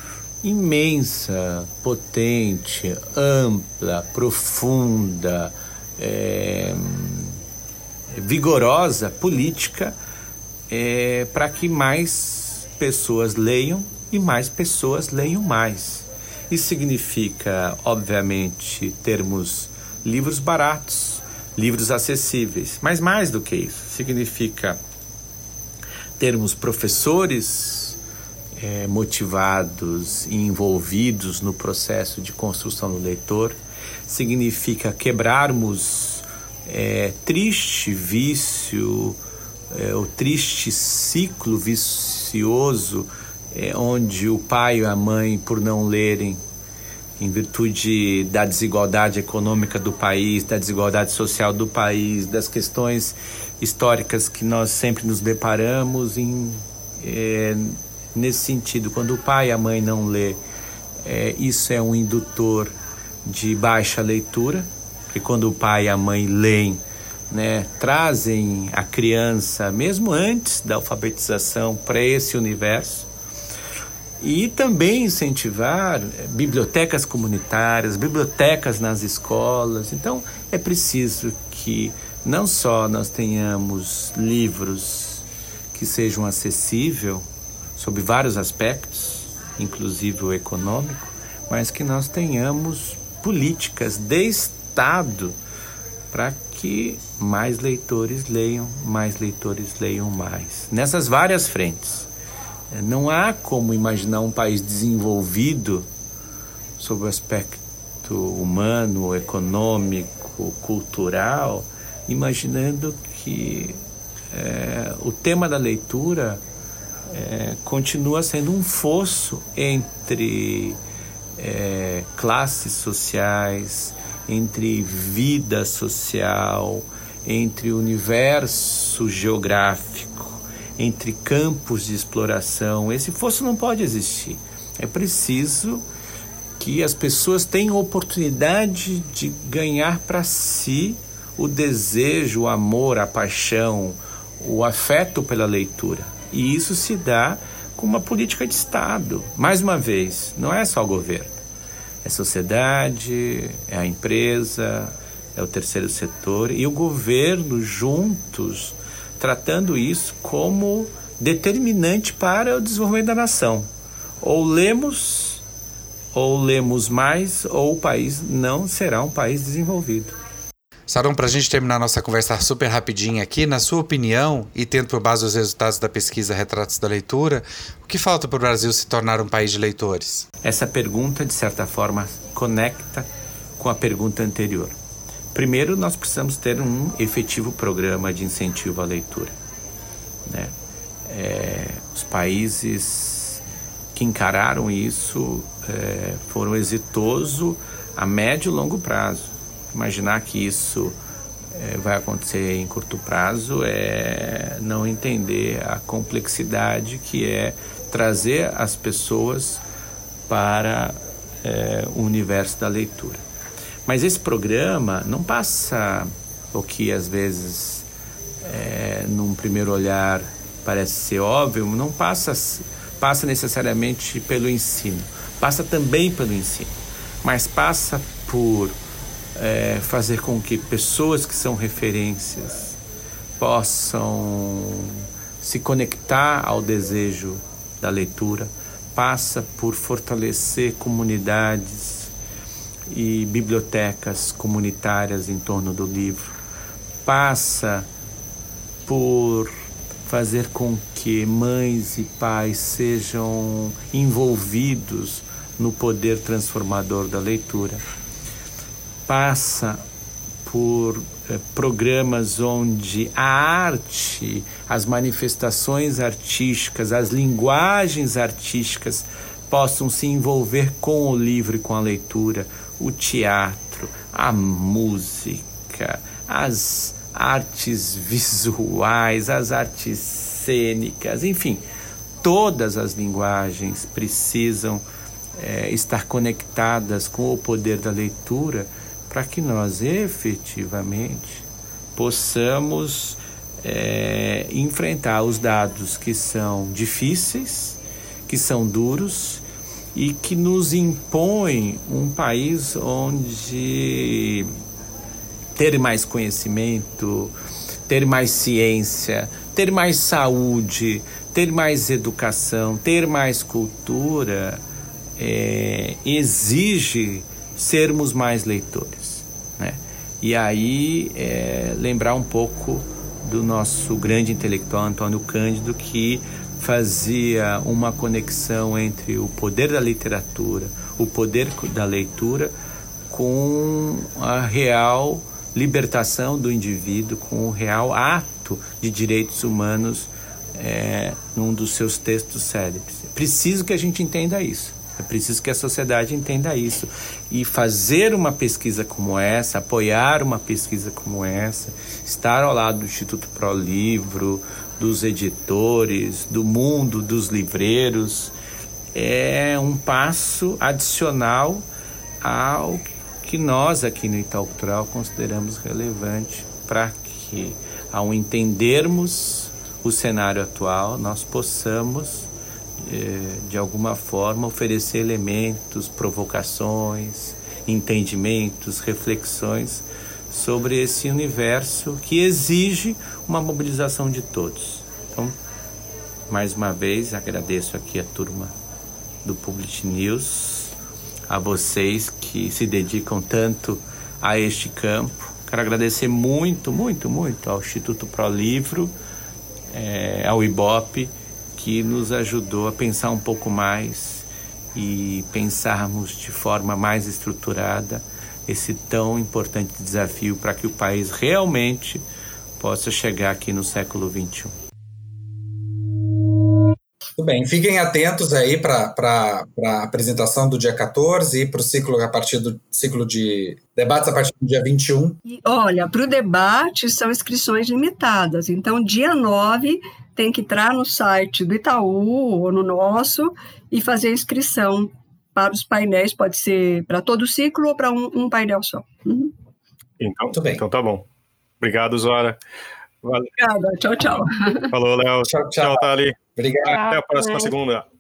imensa, potente, ampla, profunda, é, vigorosa política é, para que mais pessoas leiam e mais pessoas leiam mais. Isso significa, obviamente, termos livros baratos, livros acessíveis. Mas mais do que isso, significa termos professores é, motivados e envolvidos no processo de construção do leitor, significa quebrarmos é, triste vício, é, o triste ciclo vicioso é, onde o pai e a mãe, por não lerem, em virtude da desigualdade econômica do país, da desigualdade social do país, das questões históricas que nós sempre nos deparamos, em, é, nesse sentido, quando o pai e a mãe não lê, é, isso é um indutor de baixa leitura, porque quando o pai e a mãe leem, né, trazem a criança, mesmo antes da alfabetização, para esse universo. E também incentivar bibliotecas comunitárias, bibliotecas nas escolas. Então, é preciso que não só nós tenhamos livros que sejam acessíveis sob vários aspectos, inclusive o econômico, mas que nós tenhamos políticas de Estado para que mais leitores leiam, mais leitores leiam mais. Nessas várias frentes. Não há como imaginar um país desenvolvido sob o aspecto humano, econômico, cultural, imaginando que é, o tema da leitura é, continua sendo um fosso entre é, classes sociais, entre vida social, entre universo geográfico, entre campos de exploração. Esse fosso não pode existir. É preciso que as pessoas tenham oportunidade de ganhar para si o desejo, o amor, a paixão, o afeto pela leitura. E isso se dá com uma política de Estado. Mais uma vez, não é só o governo. É a sociedade, é a empresa, é o terceiro setor e o governo juntos, tratando isso como determinante para o desenvolvimento da nação. Ou lemos, ou lemos mais, ou o país não será um país desenvolvido. Saron, para a gente terminar nossa conversa super rapidinho aqui, na sua opinião, e tendo por base os resultados da pesquisa Retratos da Leitura, o que falta para o Brasil se tornar um país de leitores? Essa pergunta, de certa forma, conecta com a pergunta anterior. Primeiro, nós precisamos ter um efetivo programa de incentivo à leitura, né? É, os países que encararam isso é, foram exitosos a médio e longo prazo. Imaginar que isso é, vai acontecer em curto prazo é não entender a complexidade que é trazer as pessoas para é, o universo da leitura. Mas esse programa não passa o que às vezes, é, num primeiro olhar, parece ser óbvio, não passa, passa necessariamente pelo ensino. Passa também pelo ensino, mas passa por é, fazer com que pessoas que são referências possam se conectar ao desejo da leitura, passa por fortalecer comunidades e bibliotecas comunitárias em torno do livro, passa por fazer com que mães e pais sejam envolvidos no poder transformador da leitura, passa por eh, programas onde a arte, as manifestações artísticas, as linguagens artísticas possam se envolver com o livro e com a leitura, o teatro, a música, as artes visuais, as artes cênicas, enfim, todas as linguagens precisam é, estar conectadas com o poder da leitura para que nós efetivamente possamos é, enfrentar os dados que são difíceis, que são duros e que nos impõem um país onde ter mais conhecimento, ter mais ciência, ter mais saúde, ter mais educação, ter mais cultura, é, exige sermos mais leitores, né? E aí, é, lembrar um pouco do nosso grande intelectual Antônio Cândido, que fazia uma conexão entre o poder da literatura, o poder da leitura, com a real libertação do indivíduo, com o real ato de direitos humanos é, num dos seus textos célebres. É preciso que a gente entenda isso. É preciso que a sociedade entenda isso. E fazer uma pesquisa como essa, apoiar uma pesquisa como essa, estar ao lado do Instituto ProLivro, dos editores, do mundo dos livreiros, é um passo adicional ao que nós aqui no Itaú Cultural consideramos relevante para que, ao entendermos o cenário atual, nós possamos de alguma forma oferecer elementos, provocações, entendimentos, reflexões sobre esse universo que exige uma mobilização de todos. Então, mais uma vez, agradeço aqui a turma do Publish News, a vocês que se dedicam tanto a este campo. Quero agradecer muito, muito, muito ao Instituto ProLivro, é, ao Ibope, que nos ajudou a pensar um pouco mais e pensarmos de forma mais estruturada esse tão importante desafio para que o país realmente possa chegar aqui no século vinte e um. Tudo bem, fiquem atentos aí para a apresentação do dia quatorze e para o ciclo a partir do ciclo de debates a partir do dia vinte e um. E, olha, para o debate são inscrições limitadas, então dia nove tem que entrar no site do Itaú ou no nosso e fazer a inscrição para os painéis, pode ser para todo o ciclo ou para um, um painel só. Uhum. Então, Muito bem. Então tá bom. Obrigado, Zora. Valeu. Obrigada, tchau, tchau. Falou, Léo. Tchau, tchau. Tchau, Thali. Obrigado. Até a próxima segunda.